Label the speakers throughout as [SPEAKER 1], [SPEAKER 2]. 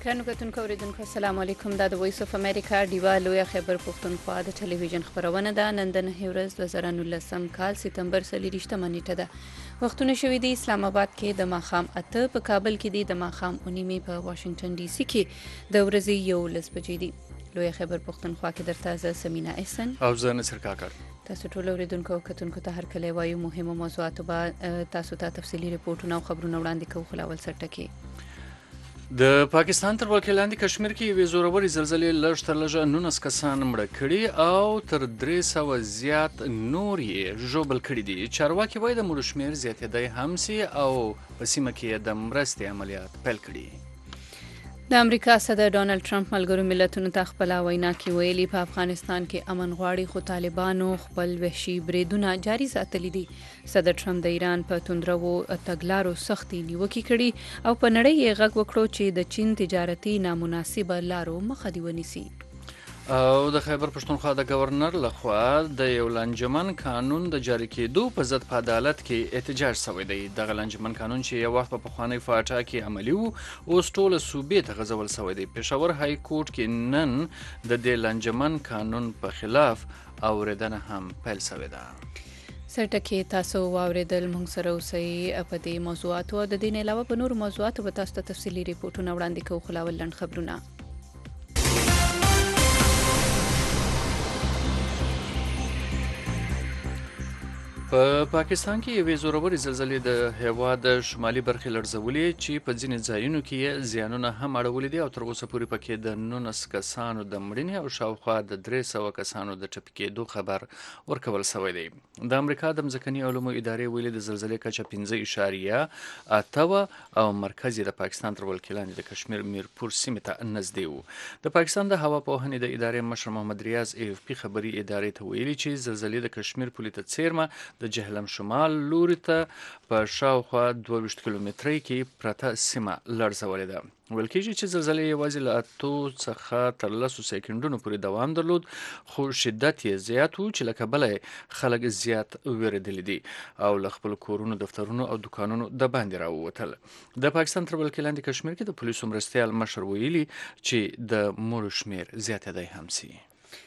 [SPEAKER 1] ګرانو کتونکو اوریدونکو السلام علیکم. دا د وایس اف امریکا ډیوا لویه خیبر پښتونخوا د ټلویزیون خبرونه ده. نن د 9 ورځ 2019 کال سپتمبر 28 نیټه ده. وختونه شوې دي اسلام آباد کې د ماښام 8 په کابل کې دي د ماښام 9 په واشنگټن ډي سي کې د ورځې 11 بجې دي. لویه خیبر پښتونخوا کې درته زه سمینا احسن
[SPEAKER 2] او زه نصر کاکړ.
[SPEAKER 1] تاسو ټول اوریدونکو کتونکو ته هر کله وایو مهمه موضوعاتو به تاسو ته تفصیلی ریپورتونه او خبرونه وړاندې کوو. خلاول سرټکی
[SPEAKER 2] د پاکستان تر ولکې لاندې کشمیر کې یوې زورورې زلزلې لږ تر لږه 19 کسان مړه کړي او تر 300 زیات نور یې ژوبل کړي دي. چارواکي وایي د مړو شمېر زیاتېدی هم سي او په سیمه کې د مرستې عملیات پیل کړي.
[SPEAKER 1] د امریکا صدر ډونالد ټرمپ ملګرو ملتونو ته خپل وینا کې ویلي په افغانستان کې امن غواړي خو طالبانو خپل وحشي بریدونه جاري ساتلي دي. صدر ټرمپ د ایران په توندرو تګلارو سختي نیوکې کړي او په نړۍ یې غږ وکړو چې د چین تجارتي نامناسبه لارو مخه دې ونیسي.
[SPEAKER 2] او د خیبر پښتونخوا د گورنر لخوا د یو لانجمن قانون د جاری کېدو په ضد په عدالت کې احتجاج شوی دی. دغه لانجمن قانون چې یو وخت په پخواني فاټا کې عملي وو اوس ټوله صوبې ته غځول شوی دی. پېښور های کورټ کې نن د دې لانجمن قانون په خلاف اوریدنه هم پیل شوې ده.
[SPEAKER 1] سرټکی تاسو واوریدل موږ سره اوسئ په دې موضوعاتو او د دې نه علاوه په نورو موضوعاتو به تاسو ته تفصیلي ریپورتونه وړاندې کوو. خلاول لنډ خبرونه.
[SPEAKER 2] په پاکستان کې یوې زورورې زلزلې د هېواد شمالي برخې لړزولې چې په ځینې ځایونو کې یې زیانونه هم اړولي دي او تر اوسه پورې پکې د 19 کسانو د مړینې او شاوخوا د 300 کسانو د ټپي کېدو خبر ورکول شوی دی. د امریکا د ځمکني علومو ادارې ویلي د زلزلې کچه 5.8 او مرکز یې د پاکستان تر ولکې لاندې د کشمیر میرپور سیمې ته نږدې و. د پاکستان د هوا پوهنې د ادارې مشر محمد ریاض AFP خبري ادارې ته ویلي چې زلزلې د کشمیر پولې ته څیرمه د جهلم شمال لوري ته په شاوخوا 22 کیلومترۍ کې پرته سیمه لړزولې ده. ویل کېږي چې زلزلې یوازې له 8 څخه تر 10 سکندونو پورې دوام درلود خو شدت یې زیات و چې له کبله خلک زیات ویرېدلي دي او له خپل کورونو دفترونو او دکانونو د باندې راووتل. د پاکستان تر ولکې لاندې کشمیر کې د پولیسو مرستیال مشر ویلي چې د مړو شمېر زیاتېدی هم سي.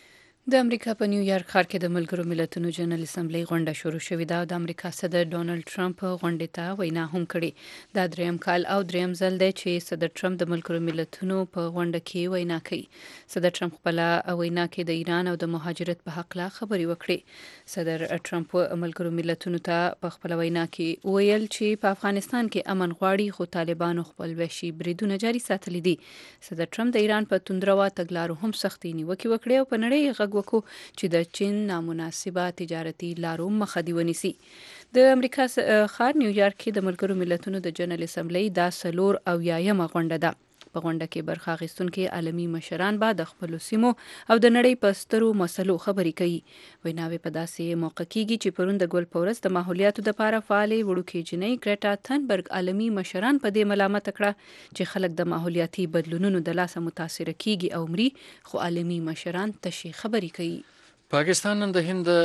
[SPEAKER 1] د امریکا په نیویارک ښار کې د ملګرو ملتونو جنرال اسمبلی غونډه شروع شوې ده او د امریکا صدر ډونالد ټرمپ غونډې ته وینا هم کړې. دا دریم کال او دریم ځل دی چې صدر ټرمپ د ملګرو ملتونو په غونډه کې وینا کوي. صدر ټرمپ خپل وینا کې د ایران او د مهاجرت په حق لا خبرې وکړې. صدر ټرمپ ملګرو ملتونو ته په خپل وینا کې ویل چې په افغانستان کې امن غواړي خو طالبانو خپل وحشي بریدونه جاري ساتلي دي. صدر ټرمپ د ایران په توندرو تګلارو هم سختي نیوکې وکړې او په نړۍ غږ وکړو چې د چین نامناسبه تجارتي لارو مخه دې ونیسي. د امریکا ښار نیویارک کې د ملګرو ملتونو د جنرال اسمبلی دا 4اویایم غونډه ده. په غونډه کې برخه اخیستونکي عالمي مشران به د خپلو سیمو او د نړۍ په سترو مسلو خبرې کوي. ویناوې په داسې موقع کېږي چې پرون د ګل په ورځ د ماحولیاتو دپاره فعالې وړوکې جنۍ ګریټا تھنبرګ عالمي مشران په دې ملامت کړه چې خلک د ماحولیاتي بدلونونو د لاسه متاثره کېږي او مري خو عالمي مشران تشې خبرې کوي.
[SPEAKER 2] پاکستان نن د هند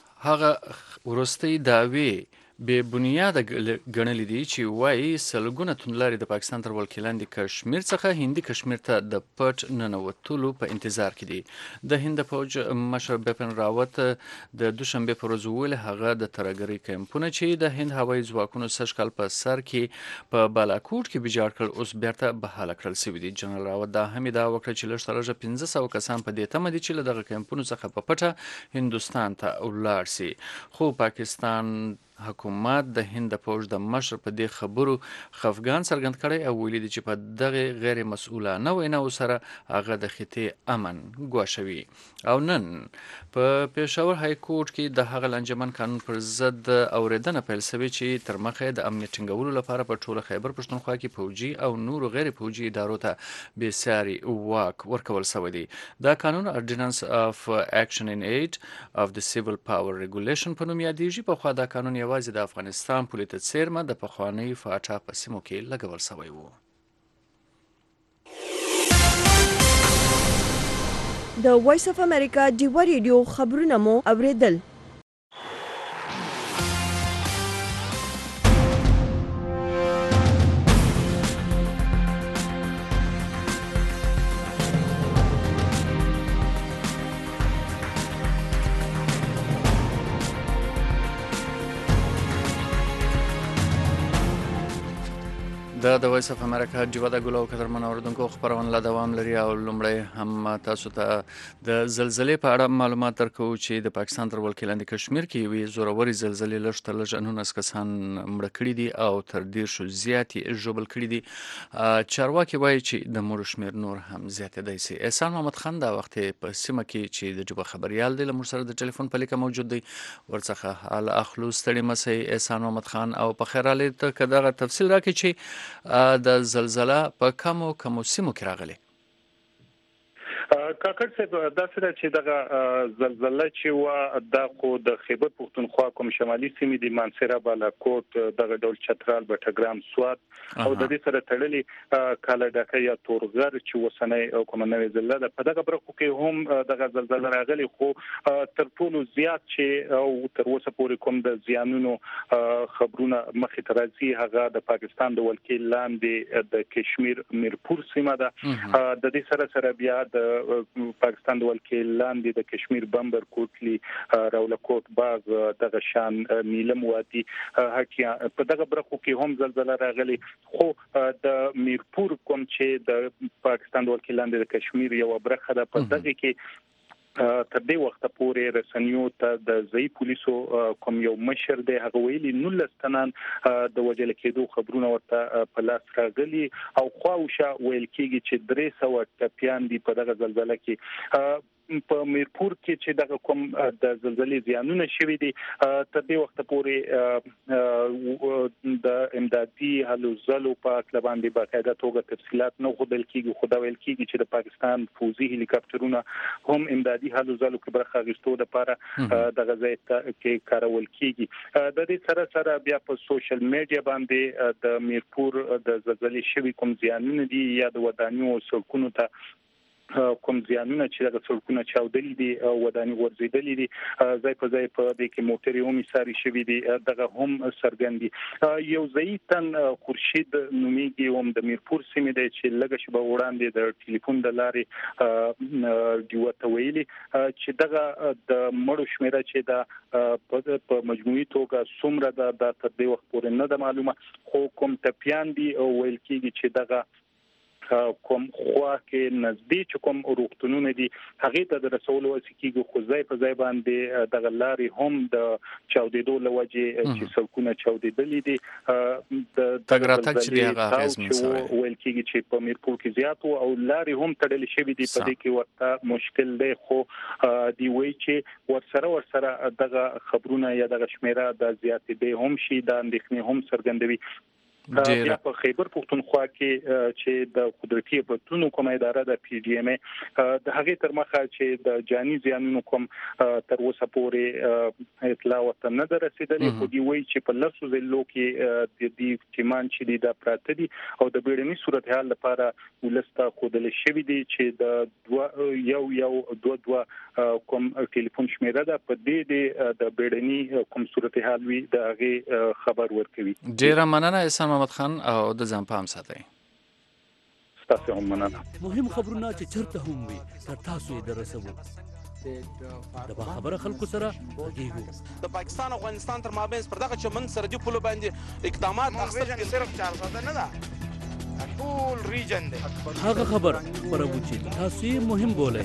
[SPEAKER 2] هغه وروستۍ دعوې بې بنیاده ګڼلې دي چې وایي سلګونه توندلارې د پاکستان تر ولکې لاندې کشمیر څخه هندي کشمیر ته د پټ ننوتلو په انتظار کې دي. د هند فوج مشر بپن راوت د دوشنبې پر ورځ وویل هغه د ترهګرۍ کیمپونه چې د هند هوایي ځواکونو سږ کال په سر کې په بالاکوټ کې ویجاړ کړل اوس بیرته بحاله کړل شوي دي. جنرال راوت دا هم ادعا وکړه چې لږ تر لږه 500 کسان په دې تمه دي چې له دغه کیمپونو څخه په پټه هندوستان ته ولاړ سي. خو پاکستان حکومت د هند فوج د مشر په دې خبرو خفګان څرګند کړی او ویلي دي چې په دغه غیر مسؤلانه ویناو سره هغه د خطې امن ګواښوي. او نن په پېښور های کورټ کې د هغه لانجمن قانون پر ضد اوریدنه پیل شوې چې تر مخه د امنیت ټینګولو لپاره په ټوله خیبر پښتونخوا کې فوجي او نورو غیر فوجي ادارو ته بېساري واک ورکول شوی دی. دا قانون Ordinance of Action in Aid of the Civil Power Regulation په نوم یادېږي. پخوا دا قانون یوازې د افغانستان پولې ته څیرمه د پخوانۍ فاټا په سیمو کې لګول شوی و.
[SPEAKER 3] د وایس اف امریکا ډیوا ریډیو خبرونه مو اوریدل.
[SPEAKER 2] د وایس اف امریکا جوړه د ګلو کتر منوردونکو خبرونه لا دوام لري او لومړی هم تاسو ته د زلزلې په اړه معلومات درکو چې د پاکستان تر ولکې لاندې کشمیر کې وی زوروري زلزلې لږ تر لږ 19 کسان مړه کړي دي او تر ډیر شو زیاتې ژوبل کړي دي. چارواکي وایي چې د مړو شمیر نور هم زیات دی. احسان محمد خان دا وخت په سیمه کې چې د جوبه خبريال دی لمر سره د ټلیفون په لیکه موجود دی ورڅخه حال اخلو. ستړي مسي احسان محمد خان او په خیراله ته کداغه تفصیل راکړي چې د زلزلہ په کومو سیمو کې راغلي.
[SPEAKER 4] کاکړ صاحب دا سره چې دغه زلزلہ چې وا د خو د خیبر پختونخوا کوم شمالي سیمې د مانسیرا بالاکوټ دغه ډول چترال بټګرام سوات او د دې سره تړلي کاله ډکه یا تورغر چې وسنۍ کوم نوې زلزلہ ده په دغه برخو کې هم دغه زلزلہ راغلي خو تر ټولو زیات چې او تر اوسه پورې کوم د زیانونو خبرونه مخې ته راځي هغه د پاکستان د ولکې لاندې د کشمیر میرپور سیمه ده. د دې سره بیا د پاکستان د ولکې لاندې د کشمیر بمبر کوټلی راولکوټ باغ دغه شان نیلم وادي حکیا په دغه برخو کې هم زلزلہ راغلي خو د میرپور کوم چې د پاکستان د ولکې لاندې د کشمیر یو برخه ده په دغه کې تر دې وخت پورې رسنیو ته د ځای پولیسو کوم یو مشر دی هغه ویلي 19 تنان د وجل کېدو خبرونه ورته په لاس راغلي او خواوشه ویل کېږي چې 300 ټپيان دي په دغه زلزلہ کې. په میرپور کې چې دغه کوم د زلزلې زیانونه شوي دي تر دې وخت پورې د امدادي هلو ځلو په اړه باندې باقاعده توګه تفصيلات نه غوډل کېږي خو دا ویل کېږي چې د پاکستان فوزي هلیکاپټرونه هم امدادي هلو ځلو کې برخه اخیستو لپاره دغه ځای کې کارول کېږي. د دې سره بیا په سوشل میډیا باندې د میرپور د زلزلې شوي کوم زیانونه دي یا د ودانیو سړکونو ته کوم زیانونه چې د سړکونو چاودلي دي او وداني ورزيدلي دي ځای په ځای په دې کې موټرې هم ساري شوي دي دغه هم سرګندي. یو ځایتن خورشید نومیږي هم د میرپور سیمې د چې لږ شبه وړاندې د ټلیفون د لارې دیوته ویلي چې دغه د مړو شمیره چې د په مجموعي توګه څومره د تر دې وخت پورې نه د معلومه خو کوم ټپيان دي او ویل کېږي چې دغه کوم خوا کې نزدیک کوم روغتونونه دي هغه ته د رسولو وسیکيږي خو ځای په ځای باندې د لارې هم د چاودېدو لوجه چې سړکونه چاودېدلې دي د
[SPEAKER 2] تګراتک چې هغه اغیزمن شوی
[SPEAKER 4] ویل کېږي چې په میرپور کې زیات او لارې هم تړلې شوې دي په دې کې ورته مشکل دی خو دی وی چې ورسره دغه خبرونه یا دغه شمیره د زیاتې دی هم شي د اندېښنې هم څرګندوي. بیا په خیبر پختونخوا کې چې د قدرتي پټونو کومه اداره د پی ډی ام د هغه تر مخه چې د جاني زیانونو کوم تر اوسه پورې اطلاع ورته نه رسیدلې خو دی وی چې په لاسو زلو کې د دې ټیمان چې د پراته دي او د بیړني صورتحال لپاره ولسته خودل شوی دي چې د یو کوم ټلیفون شمیره ده په دې د بیړني کوم صورتحال وی د هغه خبر ورکوي.
[SPEAKER 2] ډیره مننه احسان محمد خان او د ځان پام ساتئ.
[SPEAKER 4] تاسو هم مننه.
[SPEAKER 5] مهم خبرونه چې چرته هم وي تر تاسو یې درسوو. د خبره خلکو سره غږیږو.
[SPEAKER 6] د پاکستان او افغانستان تر مابین پر دغه چمن سرحدي پولو باندې اقدامات اخیستل صرف 400 نه ده ټول ریجن دی.
[SPEAKER 5] هغه خبر خبرو چې تاسو یې مهم بولئ.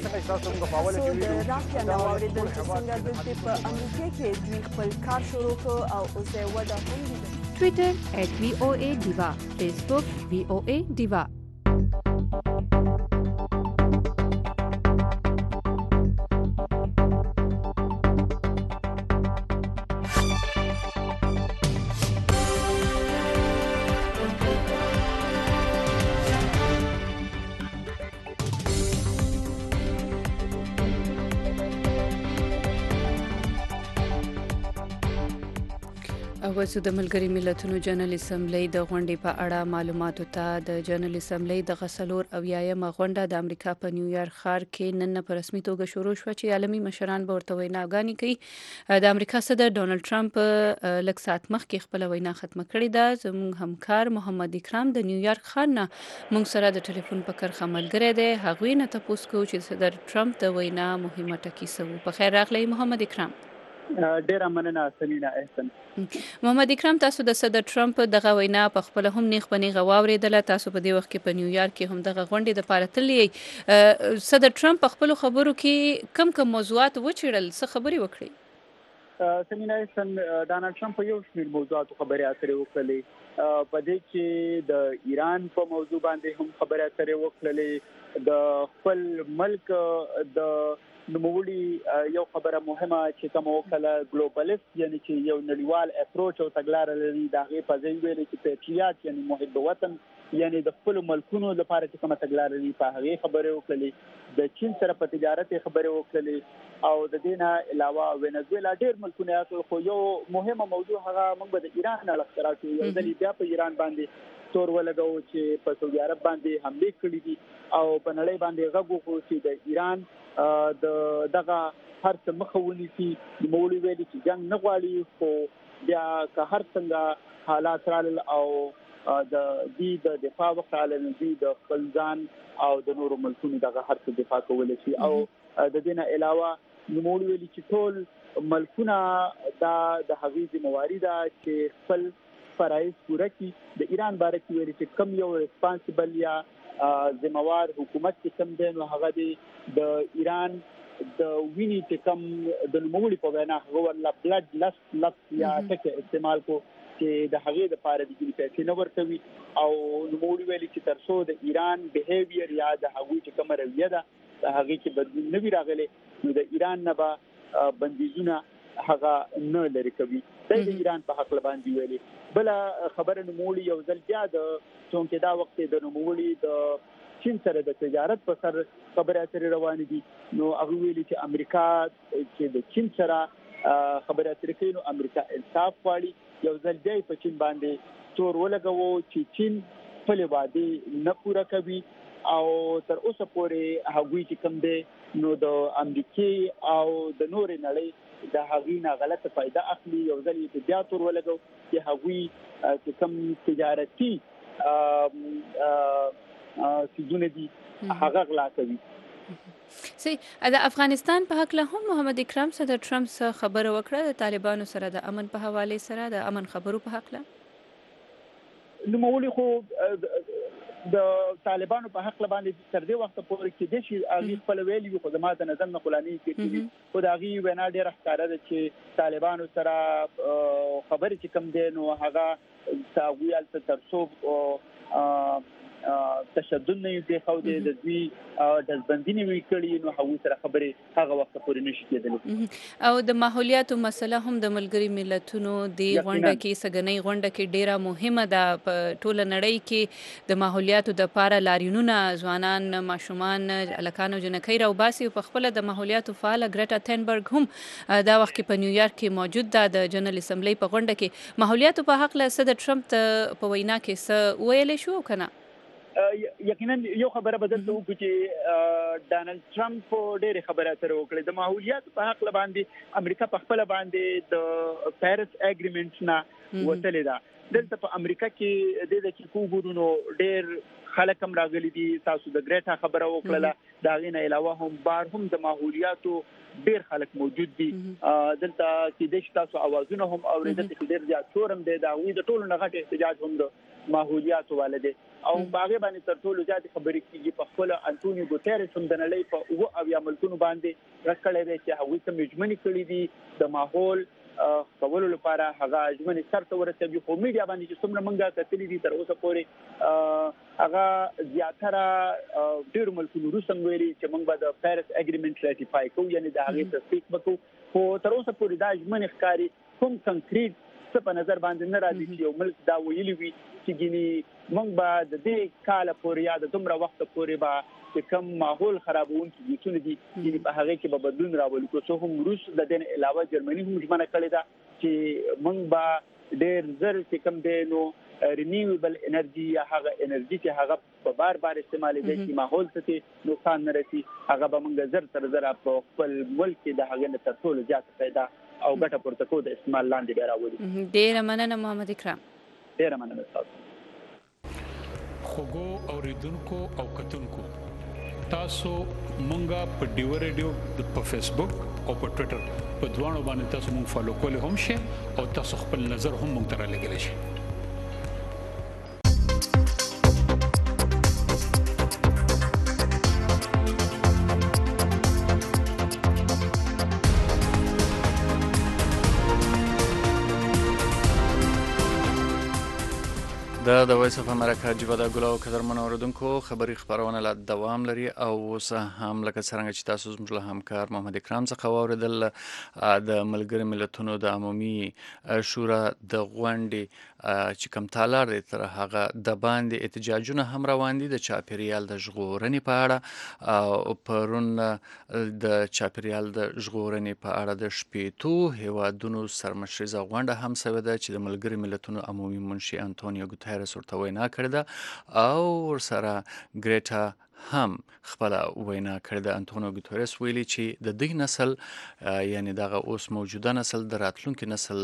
[SPEAKER 3] د راکیا نو اوریدل چې څنګه د په امریکا کې دوی خپل کار شروع کړ او اوس یې ودا هم دي.
[SPEAKER 7] Twitter @VOA Diva, Facebook VOA Diva.
[SPEAKER 1] اوسو د ملګری ملتونو جنرال اسمبلی د غونډې په اړه معلوماتو ته د جنرال اسمبلی د غسلور او یایم غونډه د امریکا په نیویارک ښار کې نن په رسمي توګه شروع شو چې عالمي مشران به ورته ویناګانې کوي. د امریکا صدر ډونالد ټرمپ لږ ساعت مخکې خپل وینا ختمه کړې ده. زموږ همکار محمد اکرام د نیویارک ښار نه موږ سره د ټلیفون په کرخه ملګری دی. هغوی نه تاسو کو چې صدر ټرمپ د وینا مهمه ټکی سو. په خیر راغلی محمد اکرام.
[SPEAKER 8] ډیره مننه سنینا احسن.
[SPEAKER 1] محمد اکرام، تاسو د صدر ټرمپ دغه وینا په خپل هم نیغ په نیغه واوریدله. تاسو په دې وخت کې په نیویارک کې هم دغه غونډې د پاره تللی. صدر ټرمپ په خپل خبرو کې کم موضوعات وچیړل، څه خبرې وکړي؟
[SPEAKER 8] سنینا احسن، ډانلډ ټرمپ په یو شمېر موضوعاتو خبرې اترې وکړلې. په دې کې د ایران په موضوع باندې هم خبرې اترې وکړلې. د خپل ملک د نوموړي یو خبره مهمه چې کوم وکړه ګلوبالیست، یعنی چې یو نړیوال اپروچ او تګلاره لري، د هغې په ځای ویلي چې پیټریاټ یعنی محب وطن، یعنی د خپل ملکونو لپاره چې کومه تګلاره لري په هغې خبرې وکړلې. د چین سره په تجارت خبرې وکړلې او د دې نه علاوه وینزویلا ډېر ملکونه یې، خو یو مهمه موضوع هغه موږ به د ایران اړخ راکړو. یو ځل بیا په ایران باندې تور ولګو چې په سعودي عرب باندې حمله کړې دي او په نړۍ باندې غږ وکړو چې د ایران دغه هر څه مخه ونیسي. نوموړي ویلي چې جنګ نه غواړي، خو بیا که هر څنګه حالات رالل او د دې د دفاع وخت رالل، د خپل ځان او د نورو ملکونو دغه هر څه دفاع کولی شي. او د دې نه علاوه نوموړي ویلي چې ټول ملکونه دا د هغې ذمہواري ده چې خپل فرایض پوره کړي. د ایران باره کې ویلي چې کم یو ریسپانسیبل یا ذمہوار حکومت چې کم دی، نو هغه دی د ایران د ویني چې کم د نوموړي په وینا هغه ورله بلډ لفظ یا ټکي استعمال کو چې د هغې دپاره د ځینې پیسې نه ورکوي. او نوموړي ویلي چې تر څو د ایران بیهیویر یا د هغوی چې کومه رویه ده د هغې کې بدلون نه وي راغلی، نو د ایران نه به بندیزونه هغه نه لرې کوي. د ایران په حق باندې ویلي. بل خبره نوموړي یو ځل بیا د څونکې دا وخت د نوموړي د چین سره د تجارت په سر خبرې اترې روانې دي، نو هغه ویلي چې امریکا چې د چین سره خبرې اترې کوي، نو امریکا انصاف غواړي. یو ځل بیا په چین باندې تور ولګوو چې چین خپلې وعدې نه پوره کوي او تر اوسه پورې هغوی چې کوم دی نو د امریکې او د نورې نړۍ د هغې نه غلطه فایده اخلي. یو ځل یې بیا تور ولګو چې هغوی چې کوم تجارتي څیزونه دي هغه غلا کوي.
[SPEAKER 1] د افغانستان په حق له هم محمد اکرام صدر ټرمپ څخه خبره وکړه د طالبانو سره د امن په حواله سره د امن خبرو په حق له.
[SPEAKER 8] نوموړي خو د طالبانو په حق باندې تر دې وخت پورې کې د شي هغه خپل ویلي خو د ما د نظر نه خلاني کې خو د هغه وینا ډېر ښکاره ده چې طالبانو سره خبرې چې کم دي نو هغه تاویل تر څو تشدد نه دی خو د دې دزبندینې وی کړي، نو هغه سره خبرې هغه وخت پورې نشي کېدلی.
[SPEAKER 1] او د ماحولیاتو مسله هم د ملګری ملتونو د غونډه کې سګنۍ غونډه کې ډیره مهمه ده. په ټوله نړۍ کې د ماحولیاتو د پاره لاریونونه ځوانان، ماشومان، الکان او جنکۍ راوباسي. په خپل د ماحولیاتو فعال ګریټا تھنبرګ هم دا وخت په نیویارک کې موجود ده. د جنرال اسمبلی په غونډه کې ماحولیاتو په حق له صدر ټرمپ په وینا کې څه ویل شو کنه؟
[SPEAKER 8] یقینا یو خبره بدل ته وکړو چې ډانلډ ټرمپ ډېرې خبرې اترې وکړې د ماحولیاتو په حق باندې. امریکا په خپل باندې د پیرس اګریمنټ نه وتلې ده. دلته په امریکا کې د دې چې کوګورونو ډېر خلک هم راغلي دي. تاسو د ګریټا خبره وکړله، دا غي نه علاوه هم بار هم د ماحولیاتو ډېر خلک موجود دي. دلته چې د تاسو اوازونه هم اورېدل چې ډېر زیات شورم دی. دا وی د ټولو نه غټ احتجاج هم د ماحولیاتو والده او باغې باندې تر ټولو زیات خبرې کیږي په خپل انټونیو ګوتيرس هم د نړۍ په او یا ملکونو باندې راکړې دي چې هغوی ته مجمنې کړې دي د ماحول کولو لپاره. هغه ژمنې سرته ورسېږي خو میډیا باندې چې څومره منګه کتلې دي تر اوسه پورې هغه زیاتره ډېر ملکونو روسم ویلي چې موږ به د پیرس اګریمنټ راتیفای کوو، یعنی د هغې تصدیق وکړو. خو تر اوسه پورې دا ژمنې ښکاري کوم کنکریټ څه په نظر باندې نه راځي چې یو ملک دا ویلي وي چې ګینی موږ به د دې کال پورې یا د دومره وخت پورې به چې کوم ماحول خرابونکي ځایونه دي چې په هغه کې به بدلون راولي. خو هم روس د دې علاوه جرمني هم ژمنه کړې ده چې موږ به ډېر زر چې کوم دی نو رینیویبل انرژي یا هغه انرژي چې هغه په بار استعمالي دي چې ماحول ته نقصان نه رسي، هغه به موږ زر تر زر په خپل ملک د هغه نه تر ټولو زیات پیدا او ګټه پورته کو د استعمال لاندې به راوړي.
[SPEAKER 1] ډېر مننه محمد اکرام.
[SPEAKER 8] ډېر مننه تاسو.
[SPEAKER 9] خوګو اوریدونکو او کتونکو تاسو مونږه په ډیو ریډیو په فیسبوک او په ټوئیټر په دوانو باندې تاسو مونږ فالو کولی هم شئ او تاسو خپل نظر هم مونږ ته رالیږلی شئ.
[SPEAKER 2] د وایس اف امریکا جیبه د ګلو قدرمن اوریدونکو خبری خبرونه لا دوام لري او اوس هم لکه څنګه چې تاسو زموږ له همکار محمد اکرام څخه واوریدل د ملګري ملتونو د عمومي شورا د غونډې چې کوم تالار دی تر هغه د باندې احتجاجونه هم روان دي د چاپیریال د ژغورنې په اړه او پرون د چاپیریال د ژغورنې په اړه د شپېتو هیوادونو سرمشریزه غونډه هم شوې ده چې د ملګري ملتونو عمومي منشي انټونیو ګوتریس ورته وینا کړې ده او ورسره ګریټا هم خپل وینا کړې ده. انټونیو ګوتریس ویلي چې د دې نسل یعنی دغه اوس موجوده نسل د راتلونکي نسل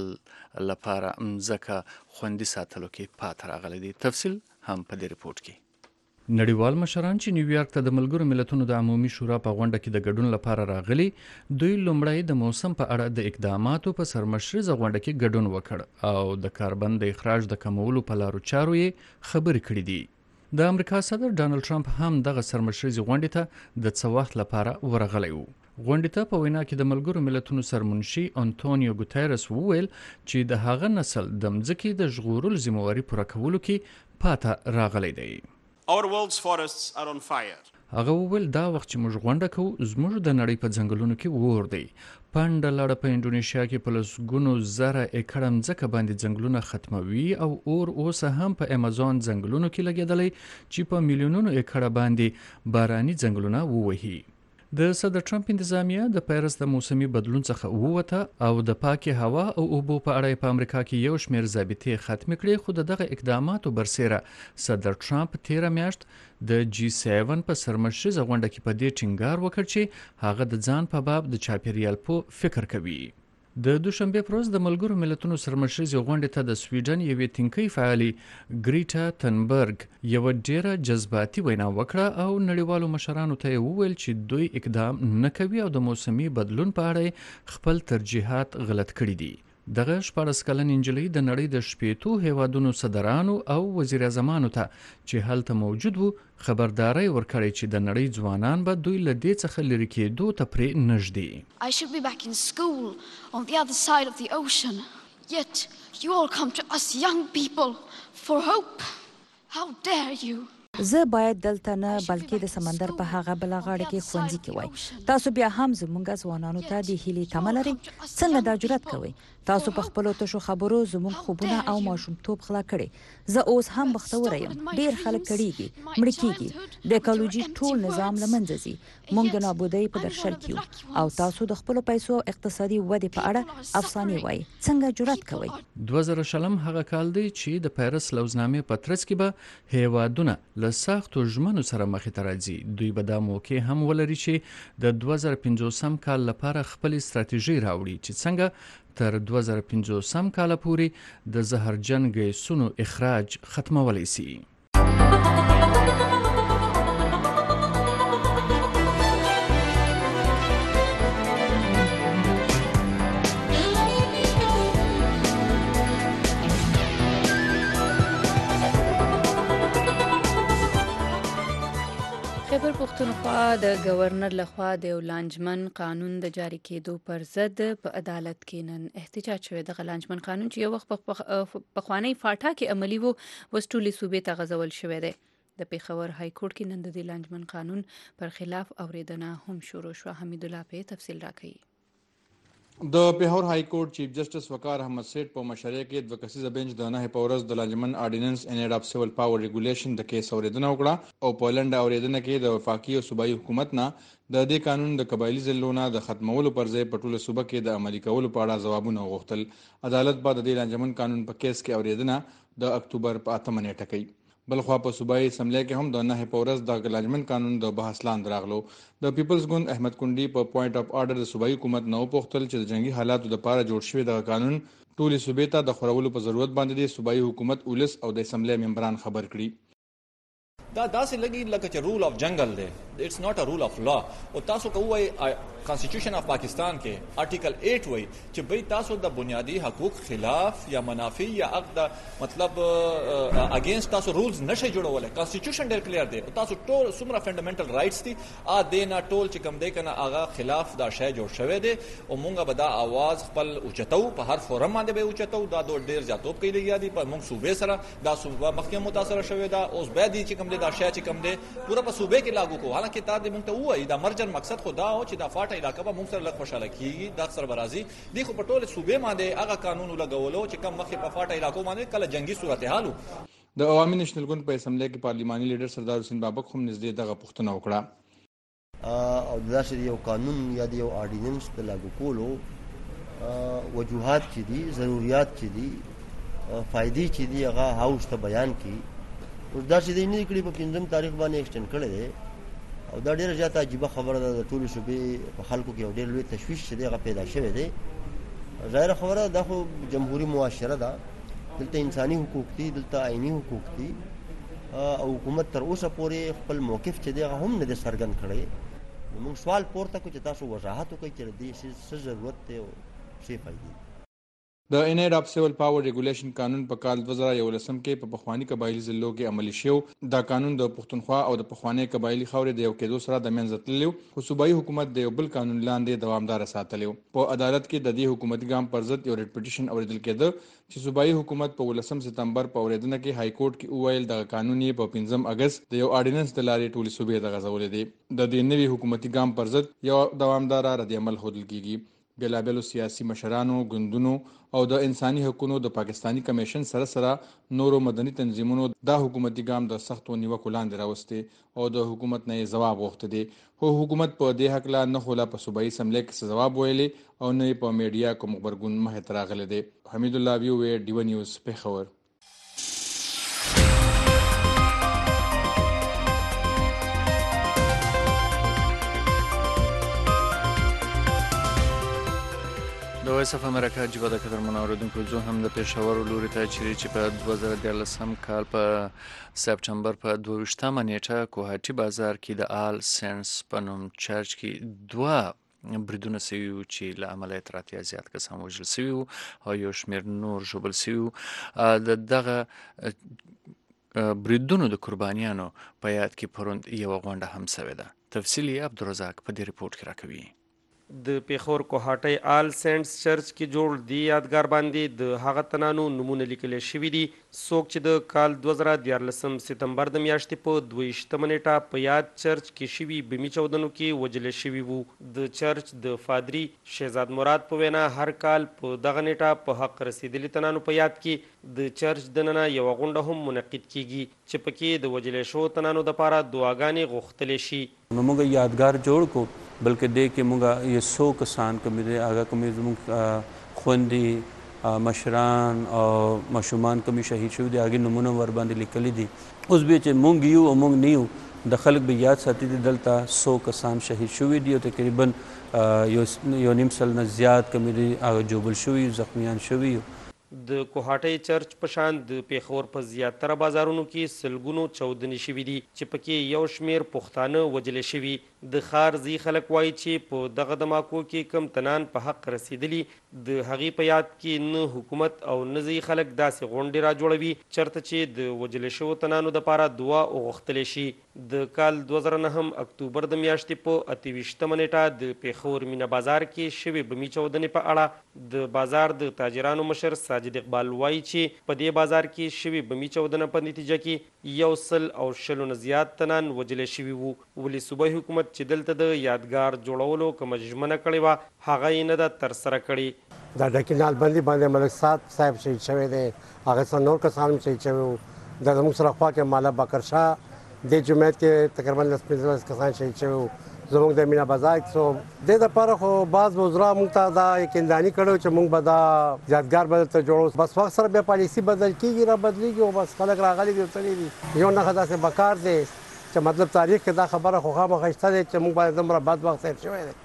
[SPEAKER 2] لپاره مځکه خوندي ساتلو کې پاتې راغلی دی. تفصیل هم په دې ریپورت کې. نړیوال مشران چې نیویارک ته د ملګرو ملتونو د عمومي شورا په غونډه کې د ګډون لپاره راغلي دوی لومړی د موسم په اړه د اقداماتو په سرمشریزه غونډه کې ګډون وکړ او د کاربن د اخراج د کمولو په لارو چارو یې خبرې کړې دي. د امریکا صدر ډانلډ ټرمپ هم دغه سرمشریزه غونډې ته د څه وخت لپاره ورغلی و. غونډې ته په وینا کې د ملګرو ملتونو سرمنشي انټونیو ګوتریس وویل چې د هغه نسل د مځکې د ژغورلو ذمہواري پوره کولو کې پاتې راغلی دی.
[SPEAKER 10] Our world's forests are on fire.
[SPEAKER 2] هغه وویل دا وخت چې موږ غونډه کوو زموږ د نړۍ په ځنګلونو کې اور دی. پنډه لړه په انډونیشیا کې په لسګونو زره ایکړه مځکه باندې ځنګلونه ختموي او اور اوس هم په امازون ځنګلونو کې لګېدلی چې په میلیونونو ایکړه باندې باراني ځنګلونه ووهي. د صدر ټرمپ انتظامیه د پیرس د موسمي بدلون څخه ووته او د پاکي هوا او اوبو په اړه په امریکا کې یو شمېر ضابطې ختم کړې خو دغه اقداماتو برسېره صدر ټرمپ تیره میاشت د G7 په سرمشریزه غونډه کې په دې ټینګار وکړ چې هغه د ځان په باب د چاپیریال په فکر کوي. د دوشنبه پر ورځ د ملګرو ملتونو سرمشریزه غونډې ته د سویډن یوې تنکۍ فعالي ګریټا تنبرګ یو ډیره جذباتي وینا وکړه او نړیوالو مشرانو ته وویل چې دوی اقدام نه کوي او د موسمي بدلون په اړه خپل ترجیحات غلط کړي دي. دغه 14 کلن انجلۍ د نړۍ د شپېتو هیوادونو صدرانو او وزیر اعظمانو ته چې هلته موجود وو خبرداري ورکړې چې د نړۍ ځوانان به دوی له دې څخه لرې کېدو ته پرې نږدې.
[SPEAKER 11] I should be back in school on the other side of the ocean. Yet you all come to us young people for hope. How dare you?
[SPEAKER 12] زه باید دلته نه بلکې د سمندر په هغه بل غاړه کې ښوونځي کې وای. تاسو بیا هم زموږ ځوانانو ته د هیلې تمه لرئ؟ څنګه دا جرأت کوئ؟ تاسو په خپلو تشو خبرو زموږ خوبونه او ماشومتوب غلا کړي. زه اوس هم بختوره یم. ډیر خلک کړيږي مړ کیږي. د اکولوژي ټول نظام له منځه ځي. موږ د نابودۍ په درشل کې او تاسو د خپل پیسو اقتصادي ودې په اړه افسانې وای. څنګه جرأت کوئ؟ 2000 هغه کال دی چې د پیرس لوزنامې په ترڅ کې به هیوادونه له سختو ژمنو سره مخې ته راځي. دوی به دا موقع هم ولري چې د 2050 کال لپاره خپل ستراتیژي راوړي چې څنګه تر 2050 کال پورې د زهرجن ګیسونو اخراج ختمولی سي.
[SPEAKER 1] خیبر پښتونخوا د گورنر لخوا د یو لانجمن قانون د جاری کېدو پر ضد په عدالت کې نن احتجاج شوی. د لانجمن قانون چې یو وخت په خوانی فاټا کې عملی وو وستولي صوبې ته غځول شوی دی. د پیښور های کورټ کې نن د لانجمن قانون پر خلاف اوریدنه هم شروع شو. حمید الله په تفصیل راکړي.
[SPEAKER 13] د پیښور های کورټ چیف جسټس وقار احمد سیټ په مشرۍ کې د کسیزه بنچ د نه په ورځ د لانجمن آرډیننس ان ایډ اف سیول پاور ریګولیشن د کیس اوریدنه وکړه او په لنډه اوریدنه کې د وفاقي او صوبایي حکومت نه د دې قانون د قبایلی ضلعونو د ختمولو پر ځای په ټوله صوبه کې د عملي کولو په اړه ځوابونه غوښتل. عدالت بعد د لانجمن قانون په کیس کې اوریدنه د اکتوبر په 8 نیټه کوي. بلخوا په صوبایي اسمبلی کې هم د نه په ورځ د لانجمن قانون د بحث لاندې راغلو. د پیپلز ګوند احمد کونډي په پوینټ اف آرډر د صوبایي حکومت نو پوښتل چې د جنگي حالاتو لپاره جوړ شوی د قانون ټولې صوبې ته د خورولو په ضرورت باندې د صوبایي حکومت ولس او د اسمبلی ممبران خبر کړي.
[SPEAKER 14] دا داسې لګي لکه چې رول اف جنگل دی. اټس ناٹ ا رول اف لا. او تاسو کوی کانسټیټیوشن اف پاکستان کې آرټیکل 8 وای چې به تاسو د بنیادی حقوق خلاف یا منافی یا عقد مطلب اگینست تاسو رولز نشي جوړولای. کانسټیټیوشن ډیر کلیر دی. تاسو ټول څومره فنډامنټل رائټس دي ا دینا ټول چې کوم دی کنه هغه خلاف دا شی جوړ شوی دی او مونږ به دا आवाज خپل اوچتو په هر فورم باندې به اوچتو. دا ډیر زیاتوب کوي لګیا دي په مونږ صوبې سره دا صوبه مخکې متاثر شوی دا اوس به دي چې کوم دی دا شی چې کوم دی پورا په صوبې کې لاګو کو. حالانکه تا دې مونږ ته وایي دا مرجن مقصد خدا او چې دا فاټه علاقه به موږ سره لږ خوشاله کیږي دا سره برازي دی خو په ټول صوبې باندې هغه قانون لګولو چې کم مخې په فاټه علاقو باندې کله جنگي صورتحال.
[SPEAKER 13] د عوامي نېشنل ګوند په اسمبلی کې پارلیماني لیډر سردار حسین بابک هم نږدې دغه پوښتنه وکړه
[SPEAKER 15] او داسې یو قانون یا د یو آرډیننس د لاګو کولو وجوهات چې دي ضرورت چې دي فائدې چې دي هغه هاوس ته بیان کړي. اوس داسې دی نه کړي په 5 تاریخ باندې ایکسټند کړی دی او دا ډیره زیاته عجیبه خبره ده. د ټولو صوبې په خلکو کې یو ډېر لوی تشویش چې دی هغه پیدا شوی دی. ظاهره خبره ده خو جمهوري معاشره ده. دلته انساني حقوق دي دلته عیني حقوق دي او حکومت تر اوسه پورې خپل موقف چې دی هغه هم نه دی څرګند کړی. موږ سوال پورته کړو چې تاسو وضاحت وکړئ چې د دې څه ضرورت دی او څه فایدې.
[SPEAKER 13] د انیډ اف سیول پاور ریګولیشن قانون په کال 2011 کې په پخوانی قبایلی ضلعو کې عملي شو. دا قانون د پښتونخوا او د پخوانی قبایلی خاورې د یو کېدو سره د منځ تللی خو صوبایي حکومت د یو بل قانون لاندې دوامدار ساتلی. په عدالت کې د دې حکومتي ګام پر ضد یو ریټ پټیشن اوریدل کېده چې صوبایي حکومت په 19 سپتمبر په اوریدنه کې های کورټ کې وویل دغه قانون یې په 15 اگست د یو آرډیننس د لارې ټولې صوبې د غځولې دي. د دې نوي حکومتي ګام پر ضد یو دوامدار رد عمل ښودل کیږي. بېلابېلو سیاسي مشرانو ګوندونو او د انساني حقوقو د پاکستاني کمیشن سره نورو مدني تنظیمونو دا حکومتي ګام د سختو نیوکو لاندې راوستي او د حکومت نه ځواب غوښته دي. خو حکومت په دې حق لا نه خوله په صوبایي اسمبلی کې ځواب ویلي او نه په میډیا کوم خبرګون مخې ته راغلی دی. حمید الله ویو ډیو نیوز پېښور.
[SPEAKER 2] د وایس اف امریکا جبه د قدر منوردونکو زه هم د پېښور لوري ته چې په 2013 کال په سپټمبر په 22مه نیټه کوهاټي بازار کې د آل سینټس په نوم چرچ کې دوه بریدونه سوي وو چې له امله تر اتیا زیات کسان وژل سوي وو او یو شمېر نور ژوبل سوي وو. د دغه بریدونو د قربانیانو په یاد کې پروند یوه غونډه هم سوې ده. تفصیل یې عبدالرزاق په دې ریپورټ کې راکوي.
[SPEAKER 16] د پیښور کوهاټي آل سینټس چرچ کې جوړ دی یادګار باندې د هغه تنانو نمونه لیکل شوي دي څوک چې د کال 2014 سپتمبر د میاشتې په 22مه نیټه په یاد چرچ کې شوي بمي چاودنو کې وژل شوي وو. د چرچ د فادري شهزاد مراد په وینا هر کال په دغه نیټه په حق رسیدلي تنانو په یاد کې د چرچ دننه یوه غونډه هم منعقد کیږي چې پکې د وژل شوو تنانو دپاره دعاګانې غوښتلی شي.
[SPEAKER 17] نو موږ یادګار جوړ کو بلکې دې کې موږ یو 100 کسان کوم دي هغه کوم زموږ خوندې مشران او ماشومان کوم شهید شوي دي هغې نومونه ور باندې لیکلي دي. اوس بیا چې موږ یو او موږ نه یو د خلک به یاد ساتي دي دلته 100 کسان شهید شوي دي او تقریبا یو نیم سل نه زیات کوم دي هغه جوبل شوي زخمیان شوي.
[SPEAKER 16] د کوهاټي چرچ په شان د پیښور په زیاتره بازارونو کې سلګونو چاودنې شوي دي چې پکې یو شمېر پښتانه وژل شوي. د ښار ځي خلک وایي چې په دغه دماکو کې کم تنان په حق رسیدلي د هغې په یاد کې نه حکومت او نه ځي خلک داسې غونډې را جوړوي چېرته چې د وژل شوو تنانو دپاره دعا وغوښتلی شي. د کال 2009 اکتوبر د میاشتې په 28مه نیټه د پیښور مینه بازار کې شوې بمي چاودنې په اړه د بازار د تاجرانو مشر ساجد اقبال وایي چې په دې بازار کې شوې بمي چاودنه په نتیجه کې 120 نه زیات تنان وژل شوي وو. ولې صوبایي حکومت چې دلته د یادګار جوړولو کومه ژمنه کړې وه هغه یې نه ده ترسره کړې.
[SPEAKER 18] دا ډکي نالبندي باندې ملک صاحب شهید شوی دی هغه څه نور کسان هم شهید شوي وو. دا زموږ سره خوا کې مالا بکر شاه دې جمعیت کې تقریبا 15 کسان شهید شوي وو. زموږ د مینا بازار کې دې دپاره خو بعض وزرا موږ ته دا یقینداني کړی چې موږ به دا یادګار به درته جوړو. بس وخت سره بیا پالیسي بدل کېږي را بدلېږي او بس خلک راغلي دي ورتلي دي. یو نښه داسې بکار دی چې مطلب تاریخ کې دا خبره خو خامخا شته دی چې موږ باندې دومره بد وخت تېر شوی دی.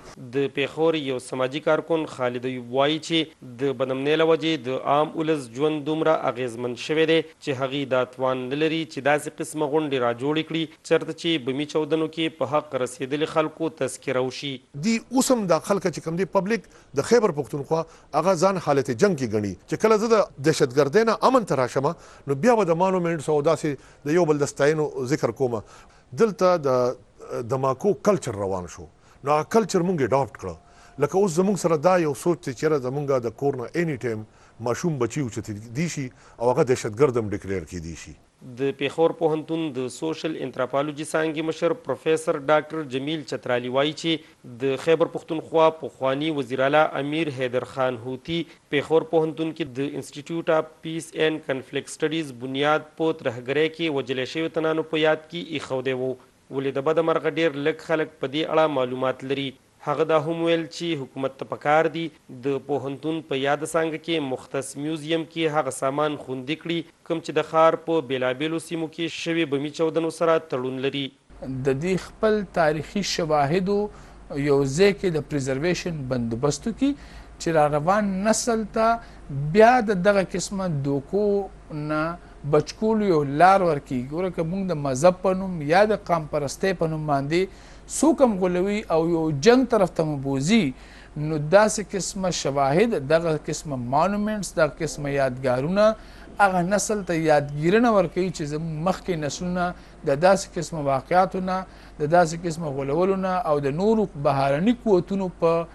[SPEAKER 16] د پیښور یو سماجی کارکون خالد ایوب وایي چې د بدامنۍ له وجې د عام ولس ژوند دومره اغیزمن شوی دی چې هغې دا توان نه لري چې داسې قسمه غونډې راجوړې کړي چېرته چې بمي چاودنو کې په حق رسېدلي خلکو تذکره وشي.
[SPEAKER 19] دی اوس هم دا خلک چې کوم دی پبلک د خیبر پښتونخوا هغه ځان حالت جنگ کې ګڼي چې کله زه د دهشتګردۍ نه امن ته راشم نو بیا به د مانومنټس او داسې د یو بل د ستاینو ذکر کوم. دلته د دماکو کلچر روان شو نو هغه کلچر مونږ اډاپټ کړه لکه اوس زمونږ سره دا یو سوچ دی چې زمونږ د کور نه اني ټایم ماشوم بچي اوچتې دي شي او هغه دهشتګرد هم ډکلیئر کېدی شي.
[SPEAKER 16] د پیښور پوهنتون د سوشل انتراپالوجي څانګې مشر پروفیسر ډاکټر جمیل چترالي وایي چې د خیبر پښتونخوا پخواني وزیر اعلی امیر حیدر خان هوتي پیښور پوهنتون کې د انسټیټیوټ اف پیس اینڈ کنفلیکټ سټډیز بنیاد په ترهګرۍ کې وژل شویو تنانو په یاد کې ایښودی و ولې د بده مرغه ډېر لږ خلک په دې اړه معلومات لري. هغه دا هم ویل چې حکومت ته پکار دی د پوهنتون په یاد څانګه کې مختص میوزیم کې هغه سامان خوندي کړي کوم چې د ښار په بېلابېلو سیمو کې شوي بمي چاودنو سره تړون لري.
[SPEAKER 20] د دې خپل تاریخي شواهدو یو ځای کې د پریزرویشن بندوبستو کې چې را روان نسل ته بیا د دغه قسمه دوکو نه بچکولو یو لار ورکړي. ګوره که موږ د مذهب په نوم یا د قام پرستۍ په نوم باندې څوک هم غولوي او یو جنگ طرف ته مو بوځي نو داسې قسمه شواهد دغه قسمه مانومنټس دغه قسمه یادګارونه هغه نسل ته یادګیرنه ورکوي چې زموږ مخکې نسلونه د داسې قسمه واقعاتو نه د داسې قسمه غولولو نه او د نورو بهرني قوتونو په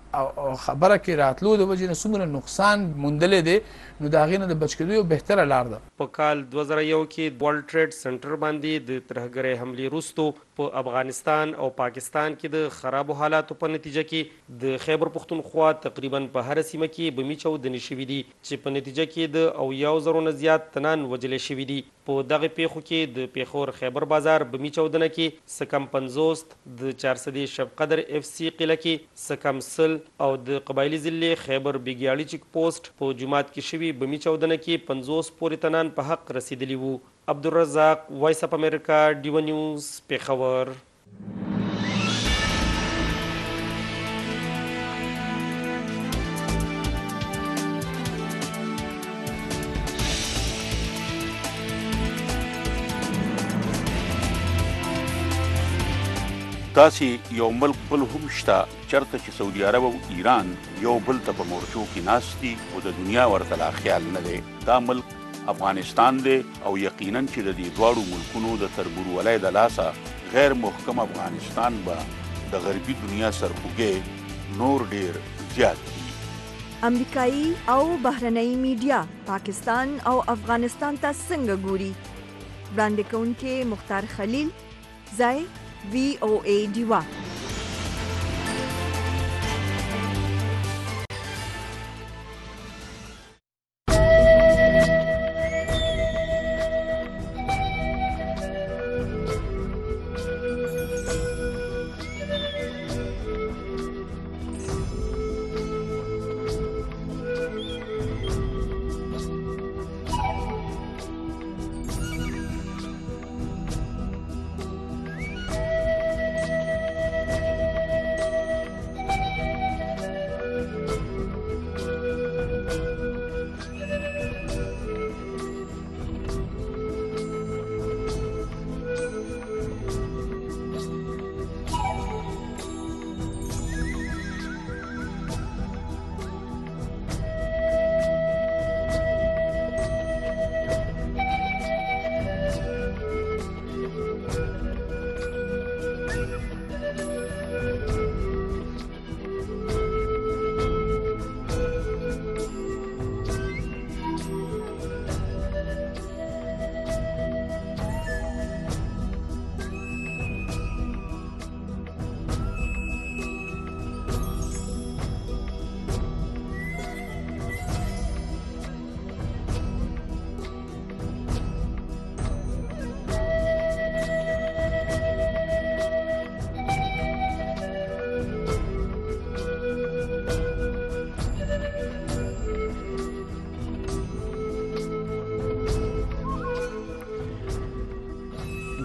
[SPEAKER 20] خبره کې راتلو د وجې نه څومره نقصان موندلی دی نو د هغې نه د بچ کېدو یو بهتره لار ده.
[SPEAKER 16] په کال 2001 کې ورلډ ټریډ سنټر باندې د ترهګرۍ حملې وروستو په افغانستان او پاکستان کې د خرابو حالاتو په نتیجه کې د خیبر پښتونخوا تقریبا په هره سیمه کې بمي چاودنې شوي دي چې په نتیجه کې د 7000 نه زیات تنان وژلې شوي دي. په دغه پیښو کې د پیښور خیبر بازار بمي چاودنه کې سکم 50 د 400 شب قدر اف سی قلعه کې سکم 100 او د قبایلی ضلع خیبر بیګیاړي چیک پوسټ په جمعات کې شوي بمي چاودنه کې 50 پورې تنان په حق رسیدلی وو. عبدالرزاق وایس اف امریکا ډیو نیوز پیښور.
[SPEAKER 21] داسې یو ملک بل هم شته چېرته چې سعودي عرب او ایران یو بل ته په مورچو کې ناست دي او د دنیا ورته لا خیال نه دی. دا ملک افغانستان دی او یقینا چې د دې دواړو ملکونو د تربورولۍ د لاسه غیر محکم افغانستان به د غربي دنیا سرخوږی نور ډیر زیات دي.
[SPEAKER 22] امریکایي او بهرنۍ میډیا پاکستان او افغانستان ته څنګه ګوري؟ وړاندې کوونکې مختار خلیل، ځای VOA ډیوا.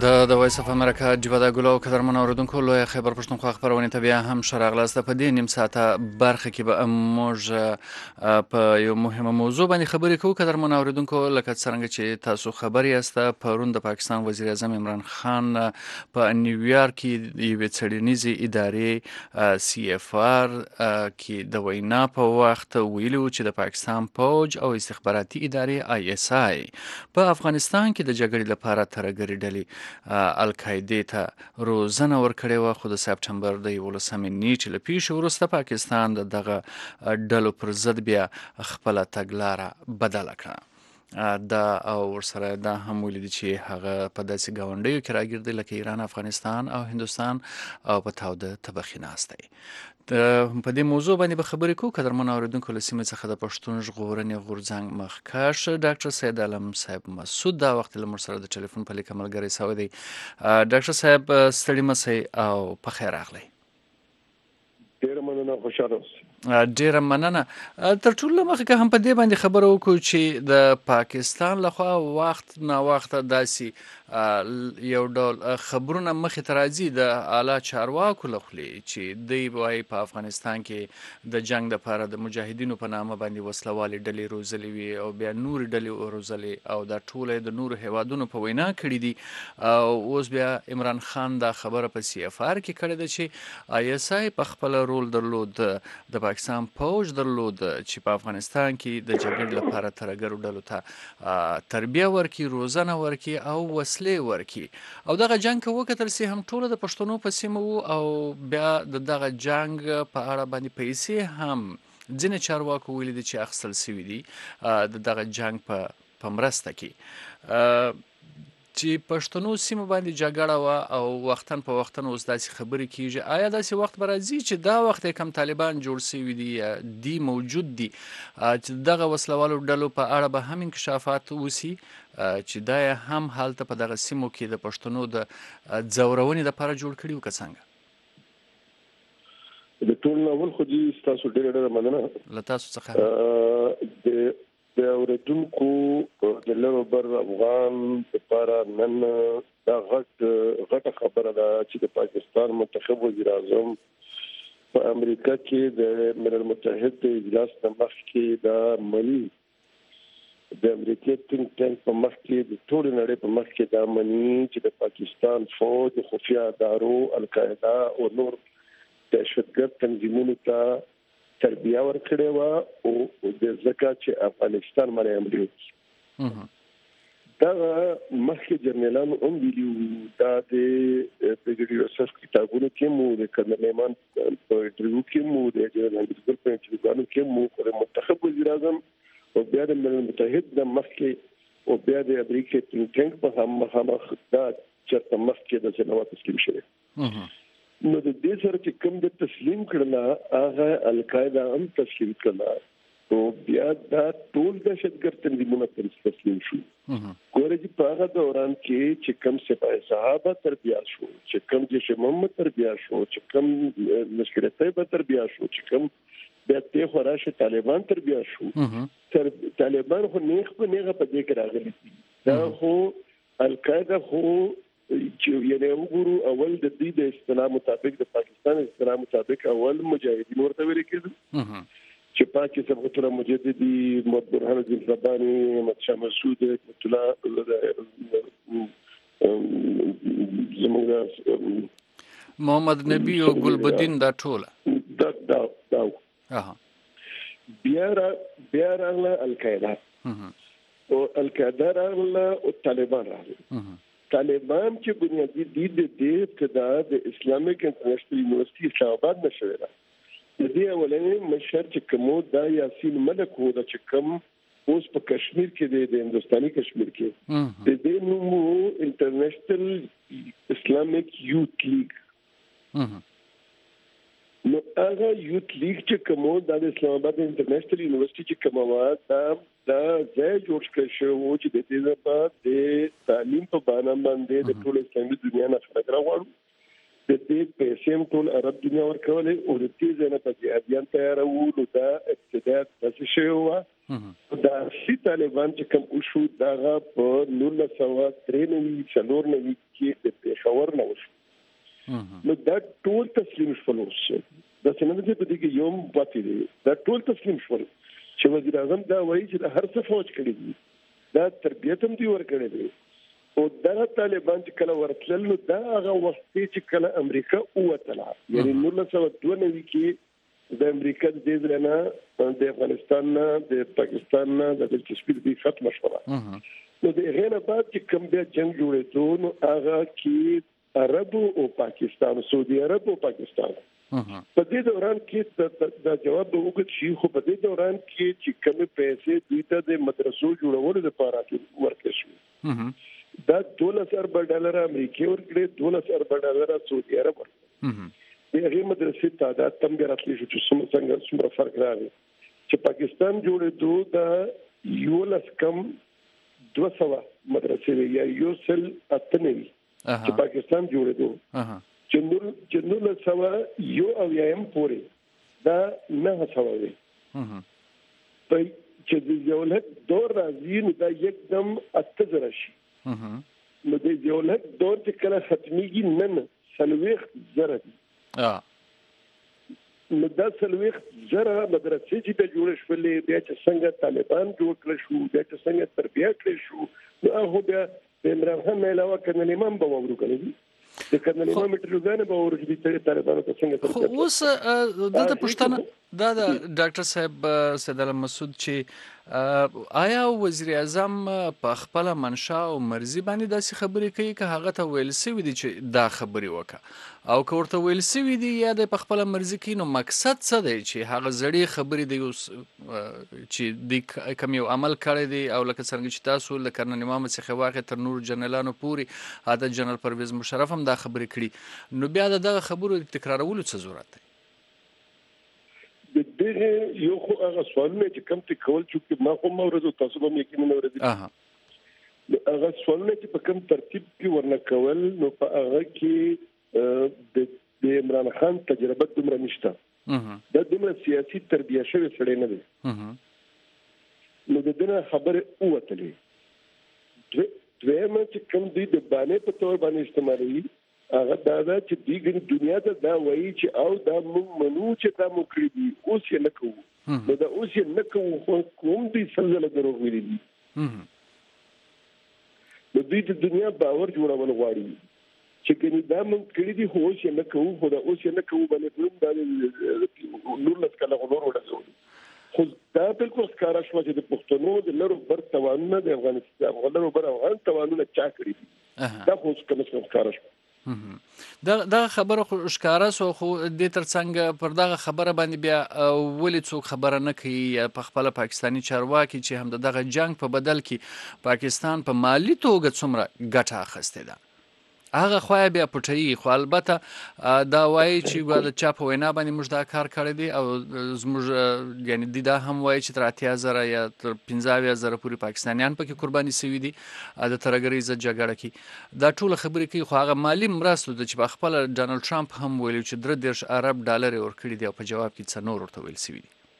[SPEAKER 2] د وایس اف امریکا جیوادا ګلو قدرمن اوریدونکو لوی خبر پښتونخوا خبرونه ته بیا هم شراغلاست په دې نیم ساعته برخه کې به موږ په یو مهمه موضوع باندې خبرې کوو قدرمن اوریدونکو لکه څنګه چې تاسو خبري یاست پرون د پاکستان وزیر اعظم عمران خان په نیویارک کې د وڅړنیزي ادارې سی اف آر کې د وینا په وخت ویلو چې د پاکستان پوج او استخباراتي ادارې آی اس آی په افغانستان کې د جګړې لپاره ترګری ډلې القاعده ته روزنه ورکړې و خو د سپټمبر د 11 نیټې له پیښې وروسته پاکستان دغه ډلو پر ضد بیا خپل تګلاره بدله کړه دا او ورسره دا هم ولیدي چې هغه په داسې گاونډیو کې راګرځي لکه ایران، افغانستان او هندوستان او په تاوده طبخي ناست دی. په دې موضوع باندې به خبرې کوو قدرمن اوریدونکو له سیمې څخه د پښتون ژغورنې غورځنګ مخکښ ډاکټر سید عالم صاحب مسعود دا وخت له موږ سره د ټلیفون په لیکه ملګری سوی دی. ډاکټر صاحب ستړي مسئ او په خیر راغلی.
[SPEAKER 4] ډیره مننه، خوشاله اوسئ.
[SPEAKER 2] ډیره مننه. تر ټولو مخکې هم په دې باندې خبره وکړو چې د پاکستان لخوا وخت نا وخت داسې یو ډول خبرونه مخې ته راځي د اعلی چارواکو له خولې چې دوی وایي په افغانستان کې د جنگ دپاره د مجاهدینو په نامه باندې وسلوالې ډلې روزلې وي او بیا نورې ډلې روزلې او دا ټوله د نورو هیوادونو په وینا کړي دي. اوس بیا عمران خان دا خبره په سی اف آر کې کړې ده چې آی اس آی په خپل رول درلود، د پاکستان پوج درلود چې په افغانستان کې د جګړې لپاره ترګرو ډلو ته تربیه ورکي، روزنه ورکي او وسلې ورکي. او دغه جنگ که وکتل سي هم ټوله د پښتنو په سیمه وو او بیا د دغه جنگ په اړه باندې پیسې هم ځینې چارواکو ویلي دي چې اخیستل سوي دي د دغه جنگ په مرسته کې چې پښتنو سیمه باندې جګړه وه او وختن په وختن اوس داسې خبرې کیږي. آیا داسې وخت به راځي چې دا وخت کم طالبان جوړ سوي دي یا دی موجود دي چې دغه وسلوالو ډلو په اړه به هم انکشافات وسي چې دا هم هلته په دغه سیمو کې د پښتنو د ځورونې لپاره جوړ کړي وو که څنګه؟
[SPEAKER 4] د ټول اول خو دې ستاسو ډېره مننه
[SPEAKER 2] له تاسو څخه.
[SPEAKER 4] د اوریدونکو د لرو بر افغان لپاره نن دا غټه خبره ده چې د پاکستان منتخب وزیر اعظم په امریکا کې د ملل متحد د اجلاس د مخکې دا مني، د امریکا تینک ټانک په مخ کې د ټول نړۍ په مخ کې دا مني چې د پاکستان فوج، خفیه ادارو، القاعده او نور دهشتګرد تنظیمونو ته تربیه ورکړې وه او د ځکه چې افغانستان باندې حملې وکړي. دا مخکې جرنیلانو هم ویلي وو، دا د برګیډیر یوسف کتابونو کې مو، د کرنل ایمان په انټرویو کې مو، د جنرال حمیدګل په انټرویوګانو کې مو، د منتخب وزیر اعظم او بیا د ملل متحد د مخکې او بیا د امریکا تینک ټانک په مخامخ دا چېرته مخکې د جنوب تسلیم شوی. نو د دې سره چې کوم د تسلیم کړل هغه القاعده هم تسلیم کړل او بیا دا ټول دهشتګرد تنظیمونه تسلیم شو. ګوره چې په هغه دوران کې چې کوم سپاه صحابه تربیه شو، چې کوم جیش محمد تربیه شو، چې کوم لشکر طیبه تربیه شو، چې کوم بیا ته خوراشه طالبان تربیه شو. طالبان خو نیغ په نیغه په دې کې راغلي دي. دا خو القاعده خو چې یعنی وګورو اول د دې د اصطلاح مطابق د پاکستان اصطلاح مطابق اول مجاهدین ورته ویل کېدل چې پاکي سبقت الله مجددي، محمد برهان الدین رباني، احمد شاه مسعود، رحمت الله زموږ
[SPEAKER 2] محمد نبی او ګلبدین دا ټوله
[SPEAKER 4] دا بیا راغله القاعده او القاعده راغله او طالبان راغله. طالبان چې بنیادی دید د ابتدا د اسلامیک انټرنیشنل یونیورسيټي اسلام آباد نشوي دا د دې اولنې مشر چې کومو دا یاسین ملک وو د چې کوم اوس په کشمیر کې د هندستاني کشمیر کې د دې نوم انټرنیشنل اسلامیک یوت لیگ. نو هغه یوت لیگ چې کومو د اسلام آباد انټرنیشنل یونیورسيټي چې کومه دا ځای جوړ کړی شو چې د دې لپاره د تعلیم په بڼه باندې د ټول اسلامي دنیا نه خلک راوړو د دې پیسې ټول عرب دنیا ورکولې او د دې ځنه په جهادیان تیارو نو دا ابتدا تاسو شوی و دا چې طالبان چې کوم وشو دا په 1993 کې د پېښور نه وشو نو دا ټول تسلیم شول دا څنګه چې په دې کې یوم پاتې دي دا ټول تسلیم شول چې وزیر اعظم دا وایي چې د هر څه فوج کړی دي دا تربیت هم دی ورکړی دی او دا طالبان چې کله ورتلل نو دا هغه وخت چې کله امریکا اوتله یعنی 1992 کې د امریکا د دې نه د افغانستان نه د پاکستان نه د دلچسپي د ختم شوه نو د هغه بعد چې کوم بیا جنگ جوړېدو نو هغه کې عرب او پاکستان سعودي عرب او پاکستان په دې دوران کې دا جواب وګت شي خو په دې دوران کې چې کوم پیسې دوی ته د مدرسو جوړولو لپاره ورکړل شو دا $12 ارب امریکای ورکړي $12 ارب سعودي عرب ورکړي هغه مدرسې تعداد تم ګرځي چې څومره فرق راغی چې پاکستان جوړېدو دا یو لس کم 200 مدرسې یا یو سل اتنوي چې پاکستان جوړېدو چې نور سوا یو او یم پورې دا نه سوي په چې د دولت دور راځي نو دا یکدم اتزر شي نو د دولت دور چې کله ختميږي نن سلويخ زره نو دا سلويخ زره مدرسې چې د جوړ شولې بیا چې څنګه طالبان جوړ کړل شو بیا چې څنګه تربیه کړل شو نو هغه بیا د عمران خان علاوه کنه امام به وورو کړی د کنه امام مټروګانه به وورو چې طالبانو ته څنګه
[SPEAKER 2] تربیه اوس د پښتنه دا د ډاکټر صاحب سید الله مسعود چې آیا وزیر اعظم په خپل منشا او مرزي باندې داسې خبرې کوي که هغه ته ویل سوي دي چې دا خبرې وکړه او که ورته ویل سوي دي یا د په خپل مرزي کې نو مقصد څه دی چې هغه زړې خبرې دی چې د کوم یو عمل کړی دی او لکه څنګه چې تاسو لکه نن امام څخه واقع تر نور جنرالانو پورې حتی جنرال پرویز مشرف هم دا خبرې کړي نو بیا دغه خبرو تکرارولو څه ضرورت دی
[SPEAKER 4] دغه یو خو هغه سوالونه چې کوم ته کول چې ما خو مورز تاسو به یقینا اورېدل هغه سوالونه چې په کوم ترتیب کې ورنه کول نو په هغه کې د عمران خان تجربه دومره نشته دا دومره سیاسي تربیه شوی سړی نه دی نو د دې خبره اوتلې دویمه چې کوم دی د باندې په تور باندې استعمالوي هغه دا چې دیګن دنیا ته دا وایي چې او دا موږ منو چې دا موږ کړی دي اوس یې نه کوو نو دا اوس یې نه کوو خو کوم دي سلزله دروغ ویلي دي نو دوی د دنیا باور جوړول غواړي چې کني دا موږ کړی دي خو اوس یې نه کوو خو دا اوس یې نه کوو باندې دا نور لږ کله نور وړاندې خو دا بالکل ښکارا شو چې د پښتنو د لرو بر توانونه د افغانستان غلرو بر افغان توانونه چا کړی دي دا خو کوم څه ښکارا شو
[SPEAKER 2] دا خبره خو ښکارا سو خو د ترڅنګ پر دغه خبره باندې بیا ولې څوک خبره نه کوي په خپل پاکستانی چارواکي چې هم دغه جنگ په بدل کې پاکستان په مالی توګه څومره ګټه اخیسته ده هغه خو بیا پټي خو البته دا وایي چې د چا په وینا باندې موږ دا کار کړی دی او زموږ یعنی دا هم وایي چې تر 80,000 یا تر 15,000 پورې پاکستانیان پکې قرباني شوي دي د ترګرۍ ز جګړه کې دا ټول خبرې کوي خو هغه مالی مرستو د چې په خپل ډانلډ ټرمپ هم ویلي چې $13 ارب ورکړي دي او په جواب کې څه نور ورته ویل شوي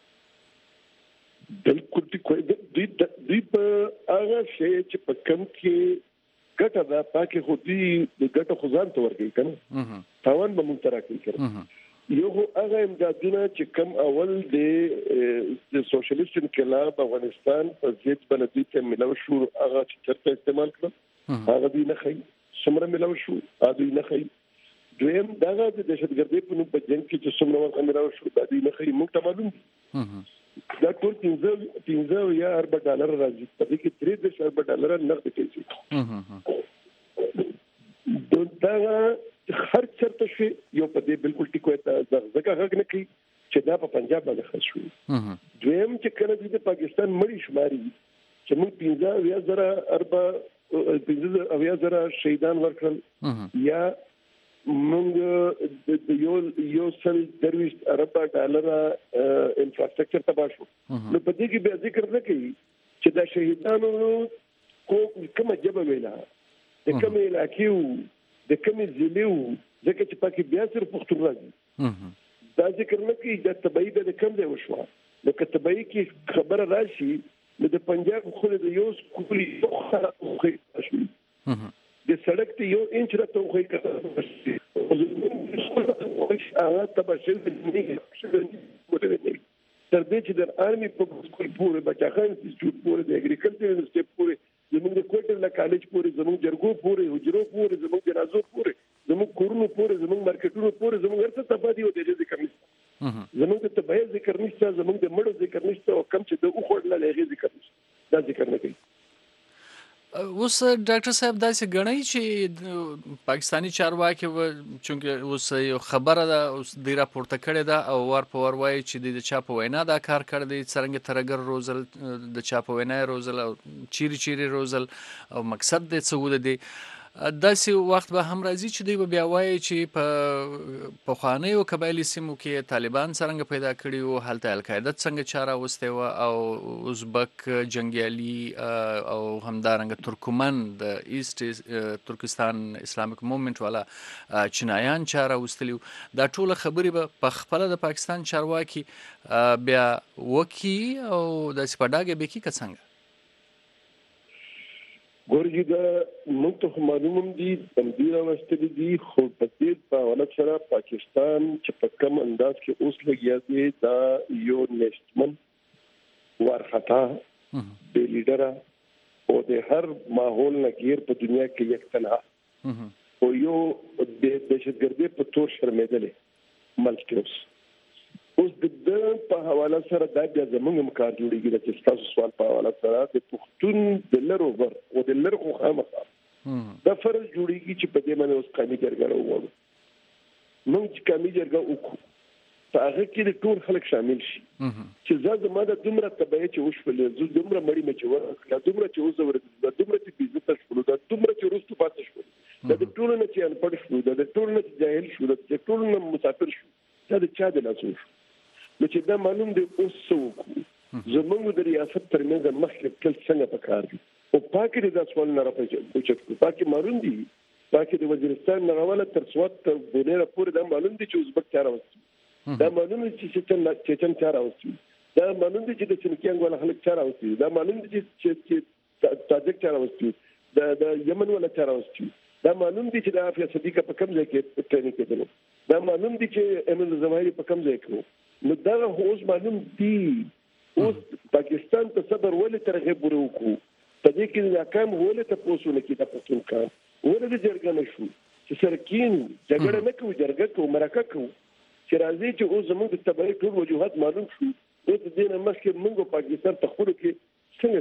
[SPEAKER 4] دي بالکل دی په هغه شی چې په کم کې ګټه دا پاکه خو دی د ګټه خو ځان ته ورګي کنه تاوان به مونږ تراکې کړو یو هغه امدادونه چې کم اول د سوشلیست انقلاب افغانستان په ضد باندې ته ملو شو هغه چې چرته استعمال کړو هغه دی نه خي څومره ملو شو هغه نه خي دویم دغه د دهشتګردۍ په نوم په جنگ کې چې څومره وخت ملو شو دا دی نه خي موږ ته معلوم دي دا ټول $15 یا $4 راځي په دې کې $13 ارب نقد کیږي دا هر چرته شي یو په دې بالکل ټیکو ته ځکه هغه نه کوي چې دا په پنجاب باندې خاص شو دویم چې کله د پاکستان مړی شماري چې موږ 15,000 شهیدان ورکړل یا موږ یو سل $13 ارب انفراستراکچر تباہ شو نو په دې کې به ذکر نه کوي چې دا شهیدانو کومه جبه ویلا د کومه علاقې د کومه ضلع ځکه چې پکې بیا صرف پښتون راځي دا ذکر نه کوي د تبعی د کم ځای وشوه لکه تبعی کې خبره راشي نو د پنجاب خو د یو سکولي خو شي د سړک ته یو انچ راته خو کوي هغه تبشل نه تر دې چې د آرمي په سکول پورې بچاخان انسټیټیوټ پورې د اګریکلچر انسټیټیوټ پورې زموږ د کوټر لا کالج پورې زموږ جرګو پورې حجرو پورې زموږ جنازو پورې زموږ کورونو پورې زموږ مارکیټونو پورې زموږ هرڅه تبادی او د دې ذکر نشته زموږ د تبعیض ذکر نشته زموږ د مړو ذکر نشته او کم چې د اوخړل لږه ذکر نشته دا ذکر نه کوي
[SPEAKER 2] اوس ډاکټر صاحب داسې ګڼي چې پاکستانی چارواکي چونکه اوس یو خبره ده اوس د راپورته کړې ده او ور په ور وایي چې د چا په وینا دا کار کړی دی څرنګه ترګر روزل د چا په وینا روزل او چیرې روزل او مقصد د څه دی داسې وخت به هم راځي چې دوی به بیا وایي چې په پخوانیو قبایلي سیمو کې طالبان څرنګه پیدا کړي وو هلته القاعده څنګه چاره وسته و او ازبک جنگیالي او همدارنګه ترکمن د ایست ترکستان اسلامیک موومنت والا چینایان چاره وستلیو دا ټول خبرې به په خپل د پاکستان چارواکي بیا وکی او د سپډاګه به کی څنګه
[SPEAKER 4] ګورګي دا موږ ته معلوم دي تنبیه واستلې دي خو په دې په حالت سره پاکستان چې په کوم انداز کې اوس لګیا دی دا یو نشمن ورخطا د لیډر او د هر ماحول نګیر په دنیا کې یک تنها او یو د دهشتګردي په تور شرمېدلې ملکیوس اوس د په حواله سره دا بیا زموږ مکار جوړیږي چې تاسو سوال په حواله سره د پښتون د لرو ور او د لرو خو خامخا دا فرض جوړیږي چې په دې باندې اوس قومي جرګه وروړو موږ چې قومي جرګه وکړو په هغه کې د ټول خلک شامل شي چې زما د دومره تبعیض چې وشولې زه دومره مړی مچ ورکړه دومره چې اوس ورته دومره چې بیزت شول دا دومره چې روستو پاتې شول دا د ټول نه چې ان پړ شو دا د ټول نه جاهل شو دا د ټول نه مسافر شو دا د چا د لاسو شو نو چې دا معلوم دی اوس څه زموږ د ریاست ترمنځ مخکې تل څنګه پکار دي او پاکي د سوال نه راپېښ پاکي معلوم دي پاکي د وزیرستان نه راواله تر سوات تر بونیره پورې دا معلوم دي چې ازبک چاره وستي دا معلوم دي چې چچن چاره وستي دا معلوم دي چې د چنکیانګ ولا خلک چاره وستي دا معلوم دي چې تاجک چاره وستي د یمن ولا چاره وستي دا معلوم دي چې د عافیه صدیقه په کوم ځای کې ټریننګ کېدل دا معلوم دي چې امن زمایي په کوم ځای کې نو دا اوس معلوم دي اوس پاکستان ته صبر ولې ترغیب ورکو په دې کې ناکام ولې ته پوسونه کې د پښتون کار ولې د جرګه نشو چې سرکین جګړه نه کوي جرګه کوي مرکه کوي چې راځي چې اوس زموږ د تبعیض ټول وجوهات معلوم شو اوس دې نه مخکې موږ پاکستان ته خپل کې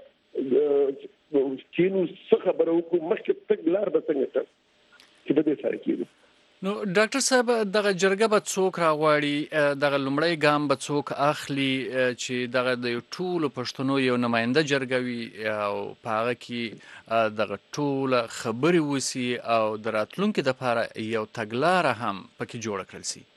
[SPEAKER 4] څنګه چینو څه خبره وکړو مخکې تک لار به څنګه ته چې به دې سره کېږي
[SPEAKER 2] نو ډاکټر صاحب دغه جرګه به څوک راغواړي دغه لومړی ګام به څوک اخلي چې دغه د ټولو پښتنو یو نماینده جرګه وي او په هغه کې دغه ټول خبرې وسی او د راتلونکو لپاره یو تګلاره هم پکې جوړ کړل شي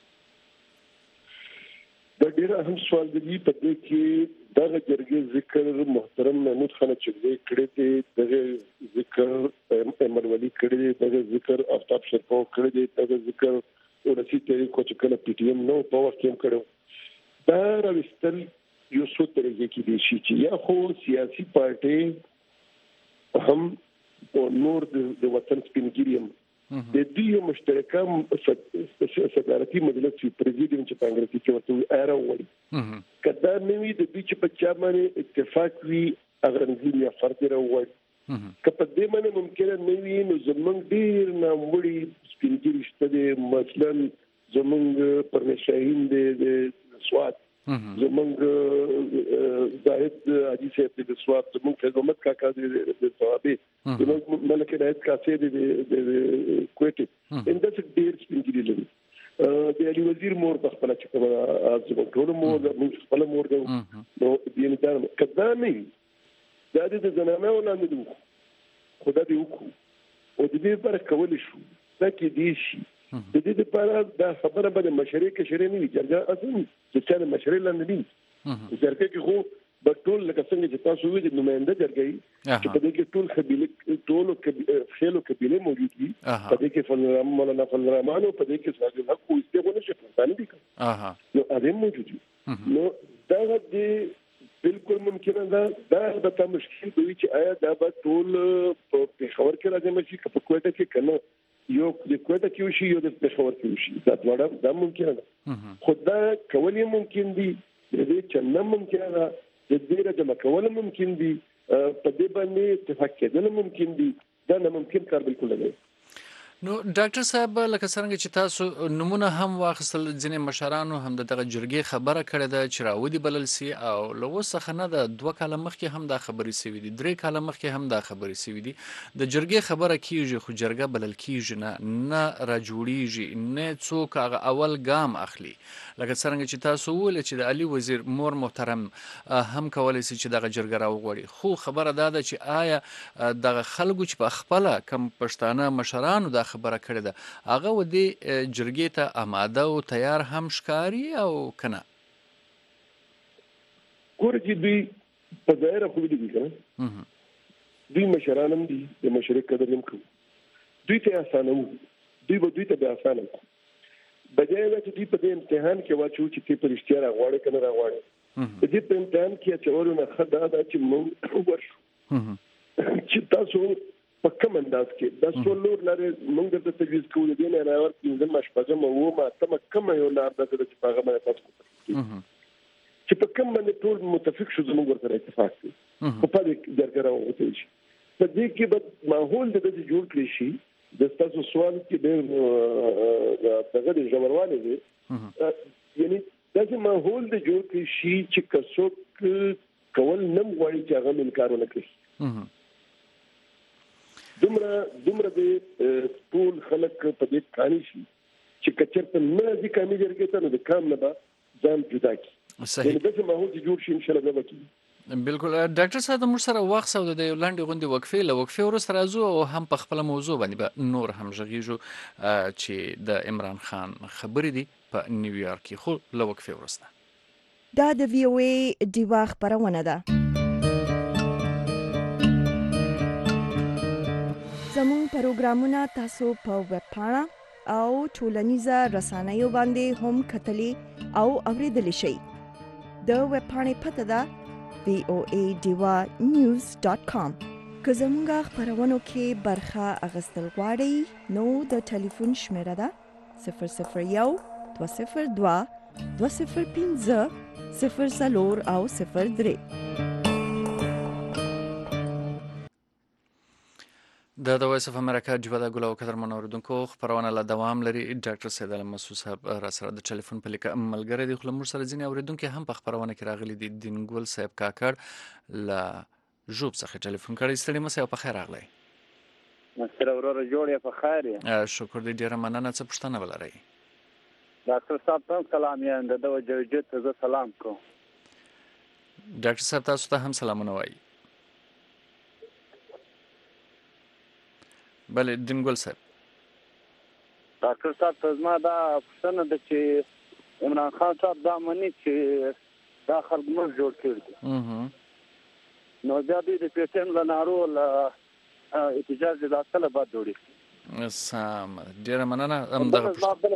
[SPEAKER 4] دا ډیر اهم سوال دی په دې کې دغه جرګې ذکر محترم محمود خان چغزي کړی دی دغه ذکر امر ولی کړی دی دغه ذکر آفتاب شرپو کړی دی دغه ذکر ورسی ته کو چې کله پی ټی ایم نو په وخت کې کړو دا راوستل یو څو طریقې کې دي چې یا خو سیاسي پارټي هم نور د وطن سپینګیریم د دې مشترکه صدارتي مجلس چې پریزیډنټ چې په انګلیسي کې ورته ایرا وایي کدا نوې د دې چې په چا باندې اتفاق وي اغرنځي یا فرد راوړي کله دې باندې ممکن نه وي نو زمونږ ډیر ناموړي سپینګیری شته د مثلا زمونږ پرمشاهین د سواد زمونږ زاهد حاجی صاحب د سواد زمونږ خدمت کاکا د ثوابي زمونږ ملک هدایت کاسه د کوټه انده څخه ډیر سپینګیری لري د علي وزیر مور په خپل چې کومه زموږ ټول مور موږ خپل مور ده نو دې نه کدا نه دا د زنانه ولاندې دوه خدای دې وکړو او دې پر کول شو دا کې دي شي د دې لپاره دا خبره به مشرې کې شری نه وي جرګه اصل چې څنګه مشرې لاندې دي جرګه کې خو ټول لکه څنګه چې تاسو ویل نماینده جرګې چې په دې کې ټول قبیله ټول خېلو قبیله موجود دي په دې کې مولانا فضل الرحمن او په دې کې سراج الحق خو استغونه شي پاکستان دي نو هغه موجود دي نو دا دې بالکل ممکن دا البته مشکل دی چې آیا دا به ټول په پېښور کې راځي چې په کوټه کې کنه یو د کوټه کې وشي یو د پېښور کې وشي دا ډول دا ممکن ده خدای کولای ممکن دي دې چې نه ممکن ده د دې رجمه کول ممکن دي په دې باندې اتفاق کېدل ممکن دي دا نه ممکن کار بالکل نه.
[SPEAKER 2] نو ډاکټر صاحب لکه څنګه چې تاسو نمونه هم واخیستل ځینې مشرانو هم دغه جرګې خبره کړې ده چې راودي بلل سي او له اوسه نه د 2 کاله مخکې هم دا خبرې سوي دي 3 کاله مخکې هم دا خبرې سوي دي د جرګې خبره کیږي خو جرګه بلل کیږي نه را جوړیږي نه څوک هغه اول ګام اخلي لکه څنګه چې تاسو ویل چې د علي وزیر مور محترم هم کولای شي چې دغه جرګه راوغوړي خو خبره ده چې آیا دغه خلکو چې په خپل کم پښتانه مشرانو د خبره کړې ده هغه و دې جرګې ته آماده او تیار هم ښکاري او کنه
[SPEAKER 4] ګور چې دوی په ظاهره خو دې کنه دوی مشرانم دي د مشرک قدر هم کوي دوی ته اسانه وو دوی ته به اسانه بجای چې دوی په دې امتحان کې واچو چې په رښتیا راغواړي کنه راغواړي په دې په امتحان کې چې ورونه خدای دا چې موږ ورشو چې تاسو په کوم انداز کې د څولور لري موږ د تجویز کوو د نه راور پنځم مشپږم او ما تم کوم یو لار د چې په هغه باندې تاسو چې په کوم باندې ټول متفق شو زموږ ورته اتفاق دي په دې جرګه راوته شي په دې کې به ماحول د دې جوړ کړی شي د تاسو سوال کې د دغه د جوړوالي دي یعنی دغه ماحول د جوړ کړی شي چې کڅوک کول نم غواړي چې هغه انکار وکړي دومره د ټول خلک په دې کانی شي چې کچرته نه دي کمی جرګې ته د کام نه ځان جدا کی صحیح دغه ماحول جوړ شي ان شاء الله وکړي
[SPEAKER 2] بالکل ډاکټر صاحب موږ سره وخت سو د لاندې غونډې وقفې وروسته راځو او هم په خپل موضوع باندې نور هم ژغېږو چې د عمران خان خبرې دي په نیویارک کې خو له وقفې وروسته
[SPEAKER 22] دا د وی او ای دیوا خبرونه ده زموږ پروګرامونه تاسو په ویب پاڼه او ټولنیزه رسنیو باندې هم کتلی او اوریدلی شئ د ویب پاڼې پته ده voadivanews.com که زموږ خبرونو کې برخه اخیستل غواړئ نو د ټلیفون شمیره ده 001 202 205 04 او 03
[SPEAKER 2] د وایس اف امریکا جوړه ګلو کتر منوردونکو خبرونه لا دوام لري ډاکټر سید علي مسعود صاحب را سره د ټلیفون په لیکه ملګری دی خو موږ سره ځینې اوریدونکو هم په خبرونه کې راغلي دي دینګول صاحب کاکړ لا جوب څخه ټلیفون کړی ستړي مسه په خیر راغلی
[SPEAKER 5] سره ورور جوړه په خیر
[SPEAKER 2] شکر دې ډیره مننه څه پښتنه ولرئ
[SPEAKER 5] ډاکټر صاحب ته سلام یې د وجوجت ته سلام کو
[SPEAKER 2] ډاکټر صاحب تاسو ته هم سلامونه وایي بله دینګول صاحب
[SPEAKER 5] ډاکټر صاحب تاسو دا پښتنه د چې عمران خان صاحب دا مني چې دا خلک موږ جوړ کړی نو بیا دې د پیټن لنارو احتجاج د اصله بعد جوړی
[SPEAKER 2] سم ډیره مننه هم دغه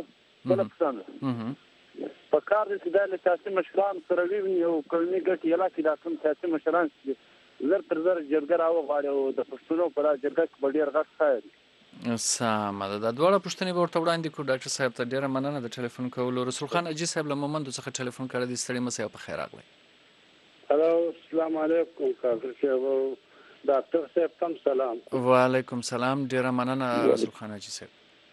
[SPEAKER 5] په کار دې د سیاسي مشران سره وی یو قومي ګټ یلا کې دا کوم سیاسي مشران زر تر زر جرګه راوغواړي او د پښتنو پر جرګه کې ډیر غټ خیر
[SPEAKER 2] سم دا دواړه پښتنې ورته وړاندې کو ډاکټر صاحب ته ډیره مننه د ټلیفون کولو رسول خان اجي صاحب له مومند څخه ټلیفون کړی دی ستړي مسه په خیر راغلی
[SPEAKER 6] هلو السلام علیکم کافر صاحب ډاکټر صاحب تم سلام
[SPEAKER 2] وعلیکم سلام ډیره مننه رسول خان اجي صاحب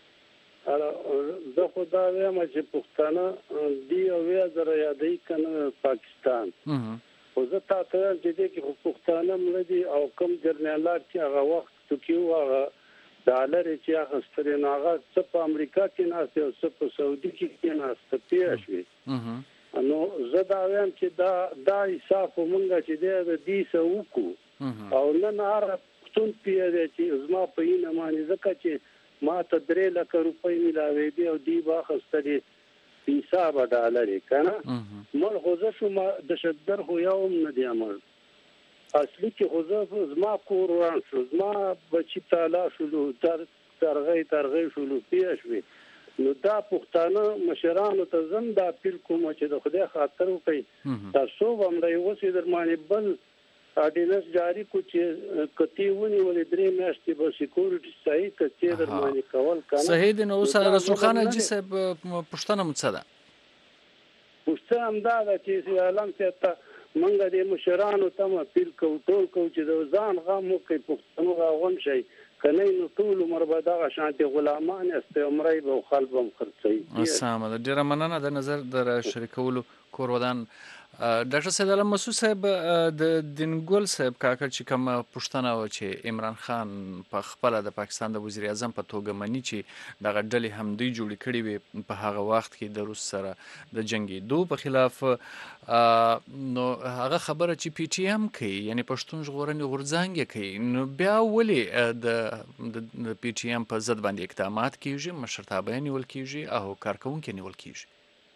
[SPEAKER 6] زه خدا وایم چې پښتانه دی او زره یادې کنه پاکستان خو زه تاسو چې دې کې پښتانه ملدي او کم جرنالات چې هغه وخت کېو هغه ډالر چې هغه ستري ناغه څه په امریکا کې ناست او څه په سعودي کې ناست پیښوي نو زه دا وایم چې دا حساب مونږ چې دې سوکو او نن هر ټول پیری چې زما په اینه باندې ځکه چې ما ته 3 لک روپۍ ملاوي دي او دی واخستلې حساب ډالر کنه مل خوځه شو ما د شدر خو یو نه دی عمل اصلي کې خوځه زما کور وران شو زما بچی تعالی شو ترغی شو پیښوي نو دا پښتانه مشرانو ته زم دا اپیل کوم چې د خدای خاطر وکړي تاسو هم د یو څه درمانې بل اډینس جاری کو چې کتی ونی ولې درې میاشتې به سکیورټي صحیح کتی درمانې کول کنه
[SPEAKER 2] صحیح دی. نو سره رسول خان حاجی صاحب پښتنه متصدا
[SPEAKER 6] پښتنه هم دا چې اعلان ته منګه د مشرانو ته اپیل کو ټول کو چې د ځان غو کوي پښتنو راغون شي کنه نو ټول عمر به دا شانتي غلامان استعماري به خلبم خرڅي.
[SPEAKER 2] السلام علیکم. ډیر مننه د نظر در شریکولو کور ودان. ډاکټر سید علم مسعود صاحب د دینګل صاحب کاکړ چې کوم پښتنه و چې عمران خان په خپل د پاکستان د وزیر اعظم په توګه مني چې دغه ډلې هم دوی جوړ کړي وي په هغه وخت کې د روس سره د جنگي دو په خلاف نو هغه خبره چې پی ټی ایم کوي یعنی پښتون ژغورنې غورځنګ کوي نو بیا ولې د پی ټی ایم په ضد باندې اقدامات کیږي مشرتابه نیول کیږي او کارکونکو نیول کیږي؟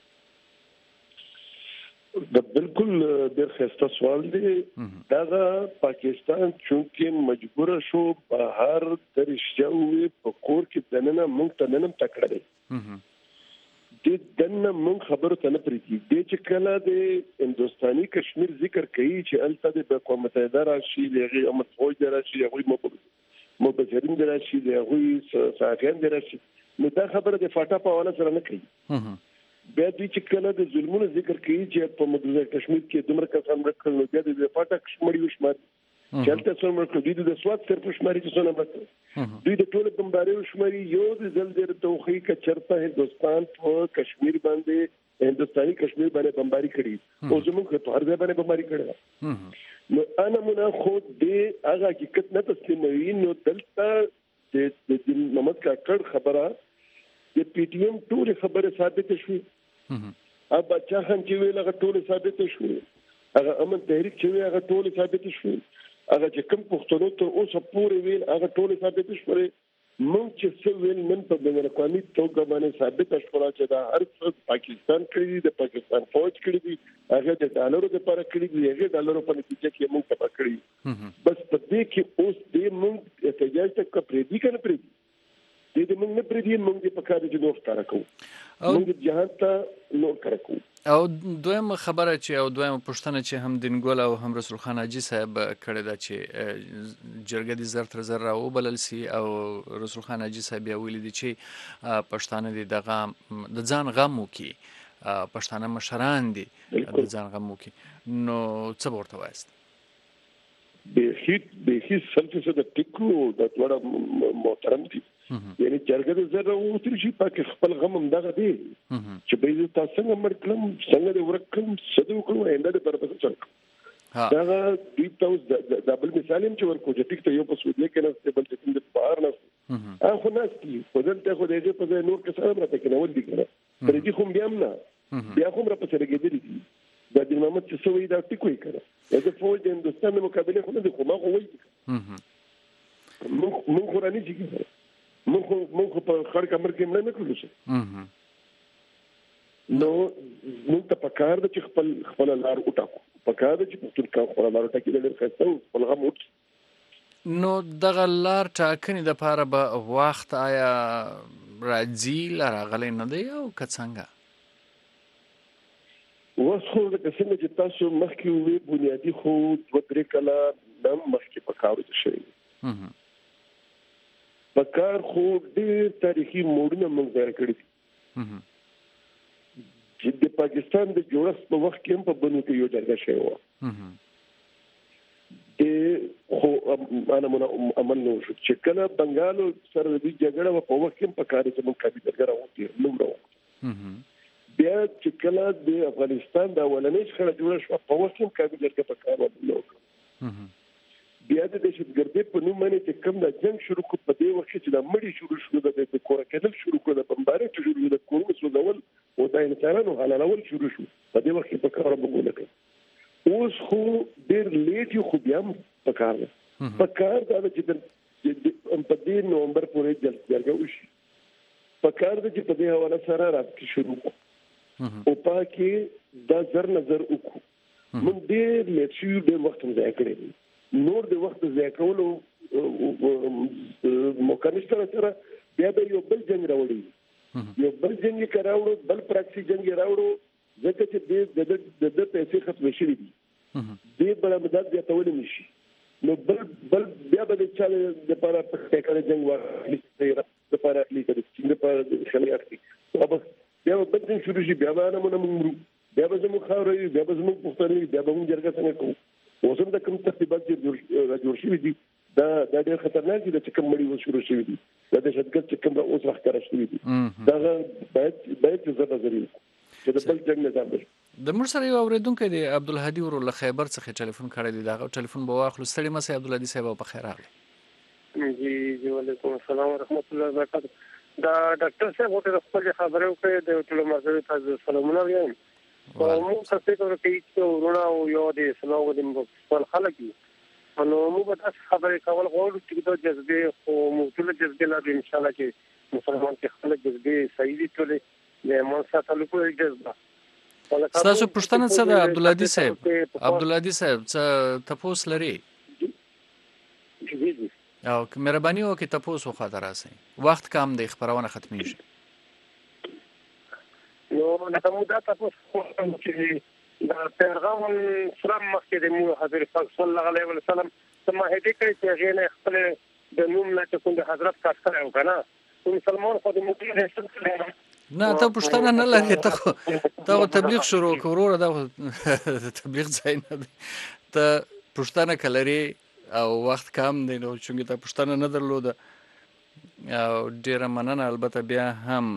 [SPEAKER 4] د بالکل ډېر ښه سوال دی. دا پاکستان چونکه مجبور شو بهر درشجوي په کور کې دننه مونږ ته نن تکړه دي د دننه مونږ خبرو ته نه پریږي د چې کله د هندستاني کشمیر ذکر کوي چې الته د اقوام متحده راشي دغه امت فوج راشي هغه مبذرین راشي دغه صحافیان راشي نو دا خبره د فاټا په حواله سره نه کوي. بیا دوی چې کله د ظلمونو ذکر کوي چې په مقبوضه کشمیر کې دومره کسان ورکړل نو بیا د فاټا کشمیر یو شمار چلته څومره ورکړل دوی د سواد سر په شماري چې څونه ورکړل دوی د ټول بمباري شماري یو د زلزلې توخی ک چرته هندستان په کشمیر باندې هندستاني کشمیر باندې بمباري کړي او زموږ په هر ځای باندې بمباري کړي نو انا منا خو دې هغه حقیقت نه تسلیموي نو دلته د محمد کاکړ خبره د پی ټی ایم ټول خبره ثابت شوه اب بچا خان چې ویل هغه ټول ثابت شوه هغه امن تحریک چې ویل هغه ټول ثابت شوه هغه چې کوم پښتنو ته اوس پورې ویل هغه ټول ثابت شوه مونږ چې څه ویل نن په بین الاقوامي توګه باندې ثابت شوه چې دا هر څه پاکستان کړی د پاکستان فوج کړی دی هغه د ډالرو لپاره کړی دی هغه ډالرو په نتیجه کې مونږ تبا کړی بس په دې کې اوس دې مونږ احتجاج تک پرې دی کنه پرې دې موږ نه پرې موږ په کار کې نو ښکارا کوو موږ جهان ته نو کار کوو.
[SPEAKER 2] او دویم خبره چې او دویم پښتنه چې هم دینګل او هم رسول خان حاجی صاحب کړی دا چې جرګه دي زر تر زر او بلل سي او رسول خان حاجی صاحب یې ویلي دي چې پښتانه دي دغه د ځان غمو کې پښتانه مشران دي د ځان غمو کې نو څه ورته وایست؟
[SPEAKER 4] به هیڅ څه د ټیکو د وړه محترم دي یعنی جرګه د زره او تر شي پاک خپل غم هم دغه دی چې به تاسو څنګه مرکلم څنګه د ورکم صدو کوم انده د پرپس څنګه دا دوی تاسو د بل مثال هم چې ورکو چې ټیک ته یو په سودې کې نه بل چې د بهر نه اخو ناس کی په دلته خو دې په نور کې سره راته کې نو ولدي کړه پر دې کوم بیا نه بیا کوم را په سره کې دي د دې محمد چې سوي دا ټیکوي کړه د فوج د هندستان مقابله خو نه خو ما خو وایي مونږ خوراني چې مونږ په خړ کمر کې نه کړو څه نو نو ته پکار د خپل لار وټاکو پکار د چې په خپل لار وټاکي د خسته خپل غم وټ
[SPEAKER 2] نو دغه لار ټاکنې د پاره به وخت آیا راځي لراغلی نه دی او کڅنګه
[SPEAKER 4] وسخو د څنګه چې تاسو مخکې وی بنیادی خو د درې کلا نام مخکې پکاوه د شي پکار خو ډېر تاریخي موډونه موږ ځای کړی دي چې د پاکستان د جوړښت په وخت کې هم په بنو کې یو جرګه شوی و خو انا عمل نو شو چې کله بنگال سره د جګړه په وخت کې په کار کې موږ کابي جرګه راوړو نو بیا چې کله د افغانستان د اولنۍ شخړه جوړه شو په وخت کې کابي جرګه په کار وکړو بیا د دهشتګردۍ په نوم باندې چې کوم د جنگ شروع کو په دې وخت چې د مړی شروع شو د کور کېدل شروع کړ د بمباري شروع د کورونو سوځول او د انسانانو حلالول شروع شو په دې وخت په کار وکړل اوس خو ډېر لیټ خو بیا په کار دا چې په دې نومبر پورې جرګه وشي په کار د چې په دې حواله سره راځي شروع او پاکي دا زر نظر وکړو موږ ډېر لټیو ډېر وخت ځای کړی نور د وخت ځای کولو مکانستر سره بیا به یو بل جنگ راوړي یو بل جنگ کراوړو بل پراکسي جنگ راوړو ځکه چې د پیسې ختم شي دي دې بل مدد بیا تول نشي نو بل بیا به د چاله د لپاره ټیکل جنگ واخلي د لپاره لیکل چې د لپاره خلک اخلي بیا به بل شروع شي بیا به نه مونږ بیا به زموږ خاورې بیا به زموږ پښتنې بیا به موږ جرګه څنګه کوو اوس هم د کوم ترتیبات چې جوړ شوي دي دا ډېر خطرناک دي چې کوم مړي شروع شوي دي دا د شدګر چې کوم اوس وخت راځي دي دا باید زړه ضروري چې د بل جنگ نظام دی
[SPEAKER 2] د موږ سره یو اوریدونکو دی عبدالهادي ورو له خیبر څخه ټلیفون کړی دی دا ټلیفون به واخلو ستړي مې سي عبدالهادي صاحب په خیر راغلی
[SPEAKER 3] جی وعلیکم السلام ورحمۃ اللہ وبرکاتہ دا ډاکټر صاحب ورته خپل خبرې وکړې د ټولو مرګري تاسو سلامونه وایم موږ څه فکر کوي چې ورونه او یو د اسلام د خپل خلک نو موږ به تاسو خبرې کول غواړو چې د جذبې او موټل جذبې لا ان شاء الله چې مسلمان کې خلک جذبې صحیح دي ټول د مونږه تعلق جذبه
[SPEAKER 2] تاسو پښتنه څه د عبدالهادي صاحب څه تاسو لري او مهرباني وکړئ تاسو خاطر راسئ وخت کم دی خبرونه ختمېږي
[SPEAKER 3] نو نو دا تاسو چې دا پیغام سلام مخکې د مو حضرت صلی الله علیه وسلم سم هدي کوي چې غینه خپل د نوم نه چې کوم حضرت کار کړو کنه مسلمان خو د موږ نه
[SPEAKER 2] ته پښتنه نه لري ته تبلیغ شروع کړو دا تبلیغ ځای نه ته پښتنه کلري او وخت کم دی نو چې ته پښتنه نه درلوده او ډیره مننه البته بیا هم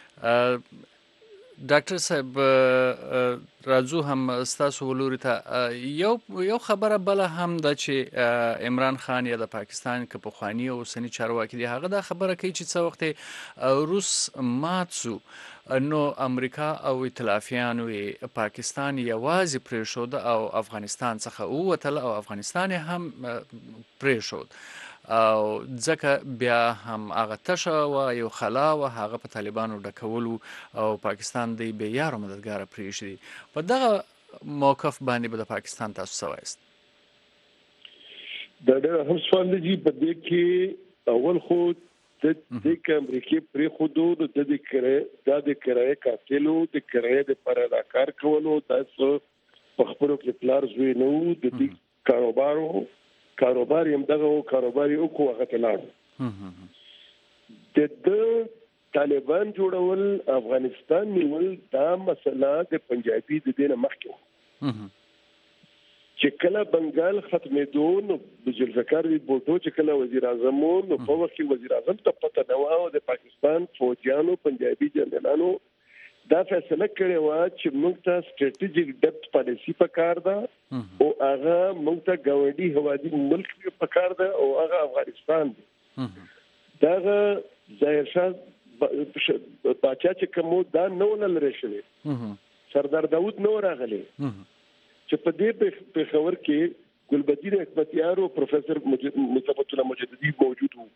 [SPEAKER 2] ډاکټر صاحب راځو هم تاسو ولوري ته یو خبره بل هم د چې عمران خان یا د پاکستان کې په خواني او سني چارواکي دی هغه دا خبره کوي چې څو وخت روس ماتسو نو امریکا او ائتلافیان وي پاکستان یوازې پریښود او افغانستان څخه ووتل او افغانستان هم پریښود او ځکه بیا هم هغه تشه و یو خلا و هغه په طالبانو ډکولو او پاکستان دی به یارو مددګار پریښدي په دغه موقف باندې به د پاکستان تاسو سوایست
[SPEAKER 4] دا ډېر هم سوال دی په دې کې اول خو د امریکای پری خودو د دې کرایه قاتلو د کرایه د پر اداکار کولو تاسو په خپل کې پلار زوی نو د دې کاروبار یم دغه کاروبار یو کو هغه تلار د طالبان جوړول افغانستان نیول دا مسله د پنجابي د دینه مخکې چې کله بنگال ختمېدو نو د ذوالفقار بوټو چې کله وزیر اعظم نو په وخت کې وزیر اعظم ته پته نه و د پاکستان فوجیانو پنجابي جنرالانو دا فیصله کړې و چې موږ ته سټریټیجیک ډیپت پالیسی پکار ده او هغه موږ ته ګاونډي هوادي ملک پکار ده او هغه افغانستان دی دا ظاهر شاه پاچا چې کوم دا نو لری شوی سردار داوود نو راغلی چې په دې په خبر کې ګلبدین حکمتیار او پروفیسور مصطفی الله مجددي موجود وو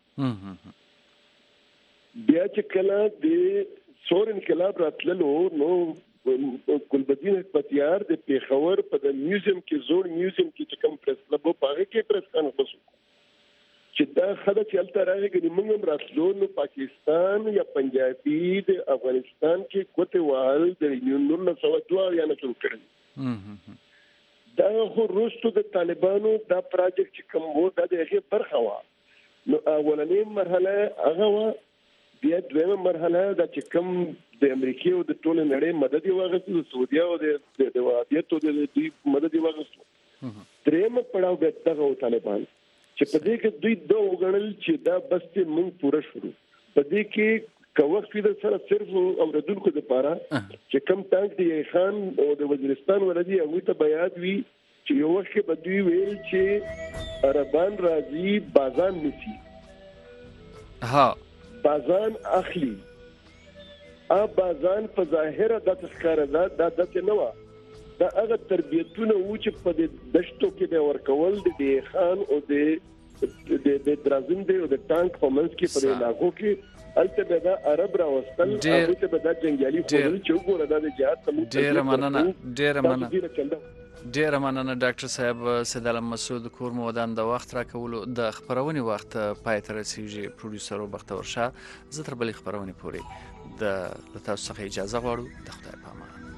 [SPEAKER 4] بیا چې کله د سور انقلاب راتللو نو ګلبدین حکمتیار د پیښور په د میوزیم کې زوړ میوزیم کې چې کوم پریس کلب په هغه کې پریس کانفرنس چې دا خدای چې الته راغی موږ هم راتلو نو پاکستان یا پنجابي د افغانستان کې کوته وال د 1902 یا نه شروع کړل دا خو روسو د طالبانو دا پروجیکټ چې کوم وو دا د هغه برخه و نو اولنې مرحله هغه و بیا دویمه مرحله دا چې کوم د امریکا او د ټول نړۍ مدد واغستو د سعودي او د وهابیتو د مدد واغستو درېمه پړاو به دغه طالبان چې په دې کې دوی دوه وګڼل چې دا بس ته موږ پوره شروع په دې کې کوښښ پیدا سره صرف اوردونکو د پاره چې کم تانک دی خان او د وزیرستان ولدي هغه ته بیات وی چې یو وخت به دوی ویل چې عربان راځي بازان نسی
[SPEAKER 2] ها
[SPEAKER 4] بازان اخلي بازان په ظاهره د تذکره دا د نه و دا هغه تربیتونه و چې په دشتو کې به ورکول د خان او د درازنده او د ټانک په منځ کې په علاقو کې البته به دا عرب راوستل او ته به دا جنگیالي خورل چې وګوره دا د جهاد کوم
[SPEAKER 2] ډیر مننه ډاکټر صاحب سید علم مسعود کور مودان د وخت راکولو د خبرونې وخت پای ته رسیږي پروډوسر بختور شاه زه تر بلې خبرونې پورې د تاسو څخه اجازه غواړم د خدای په امان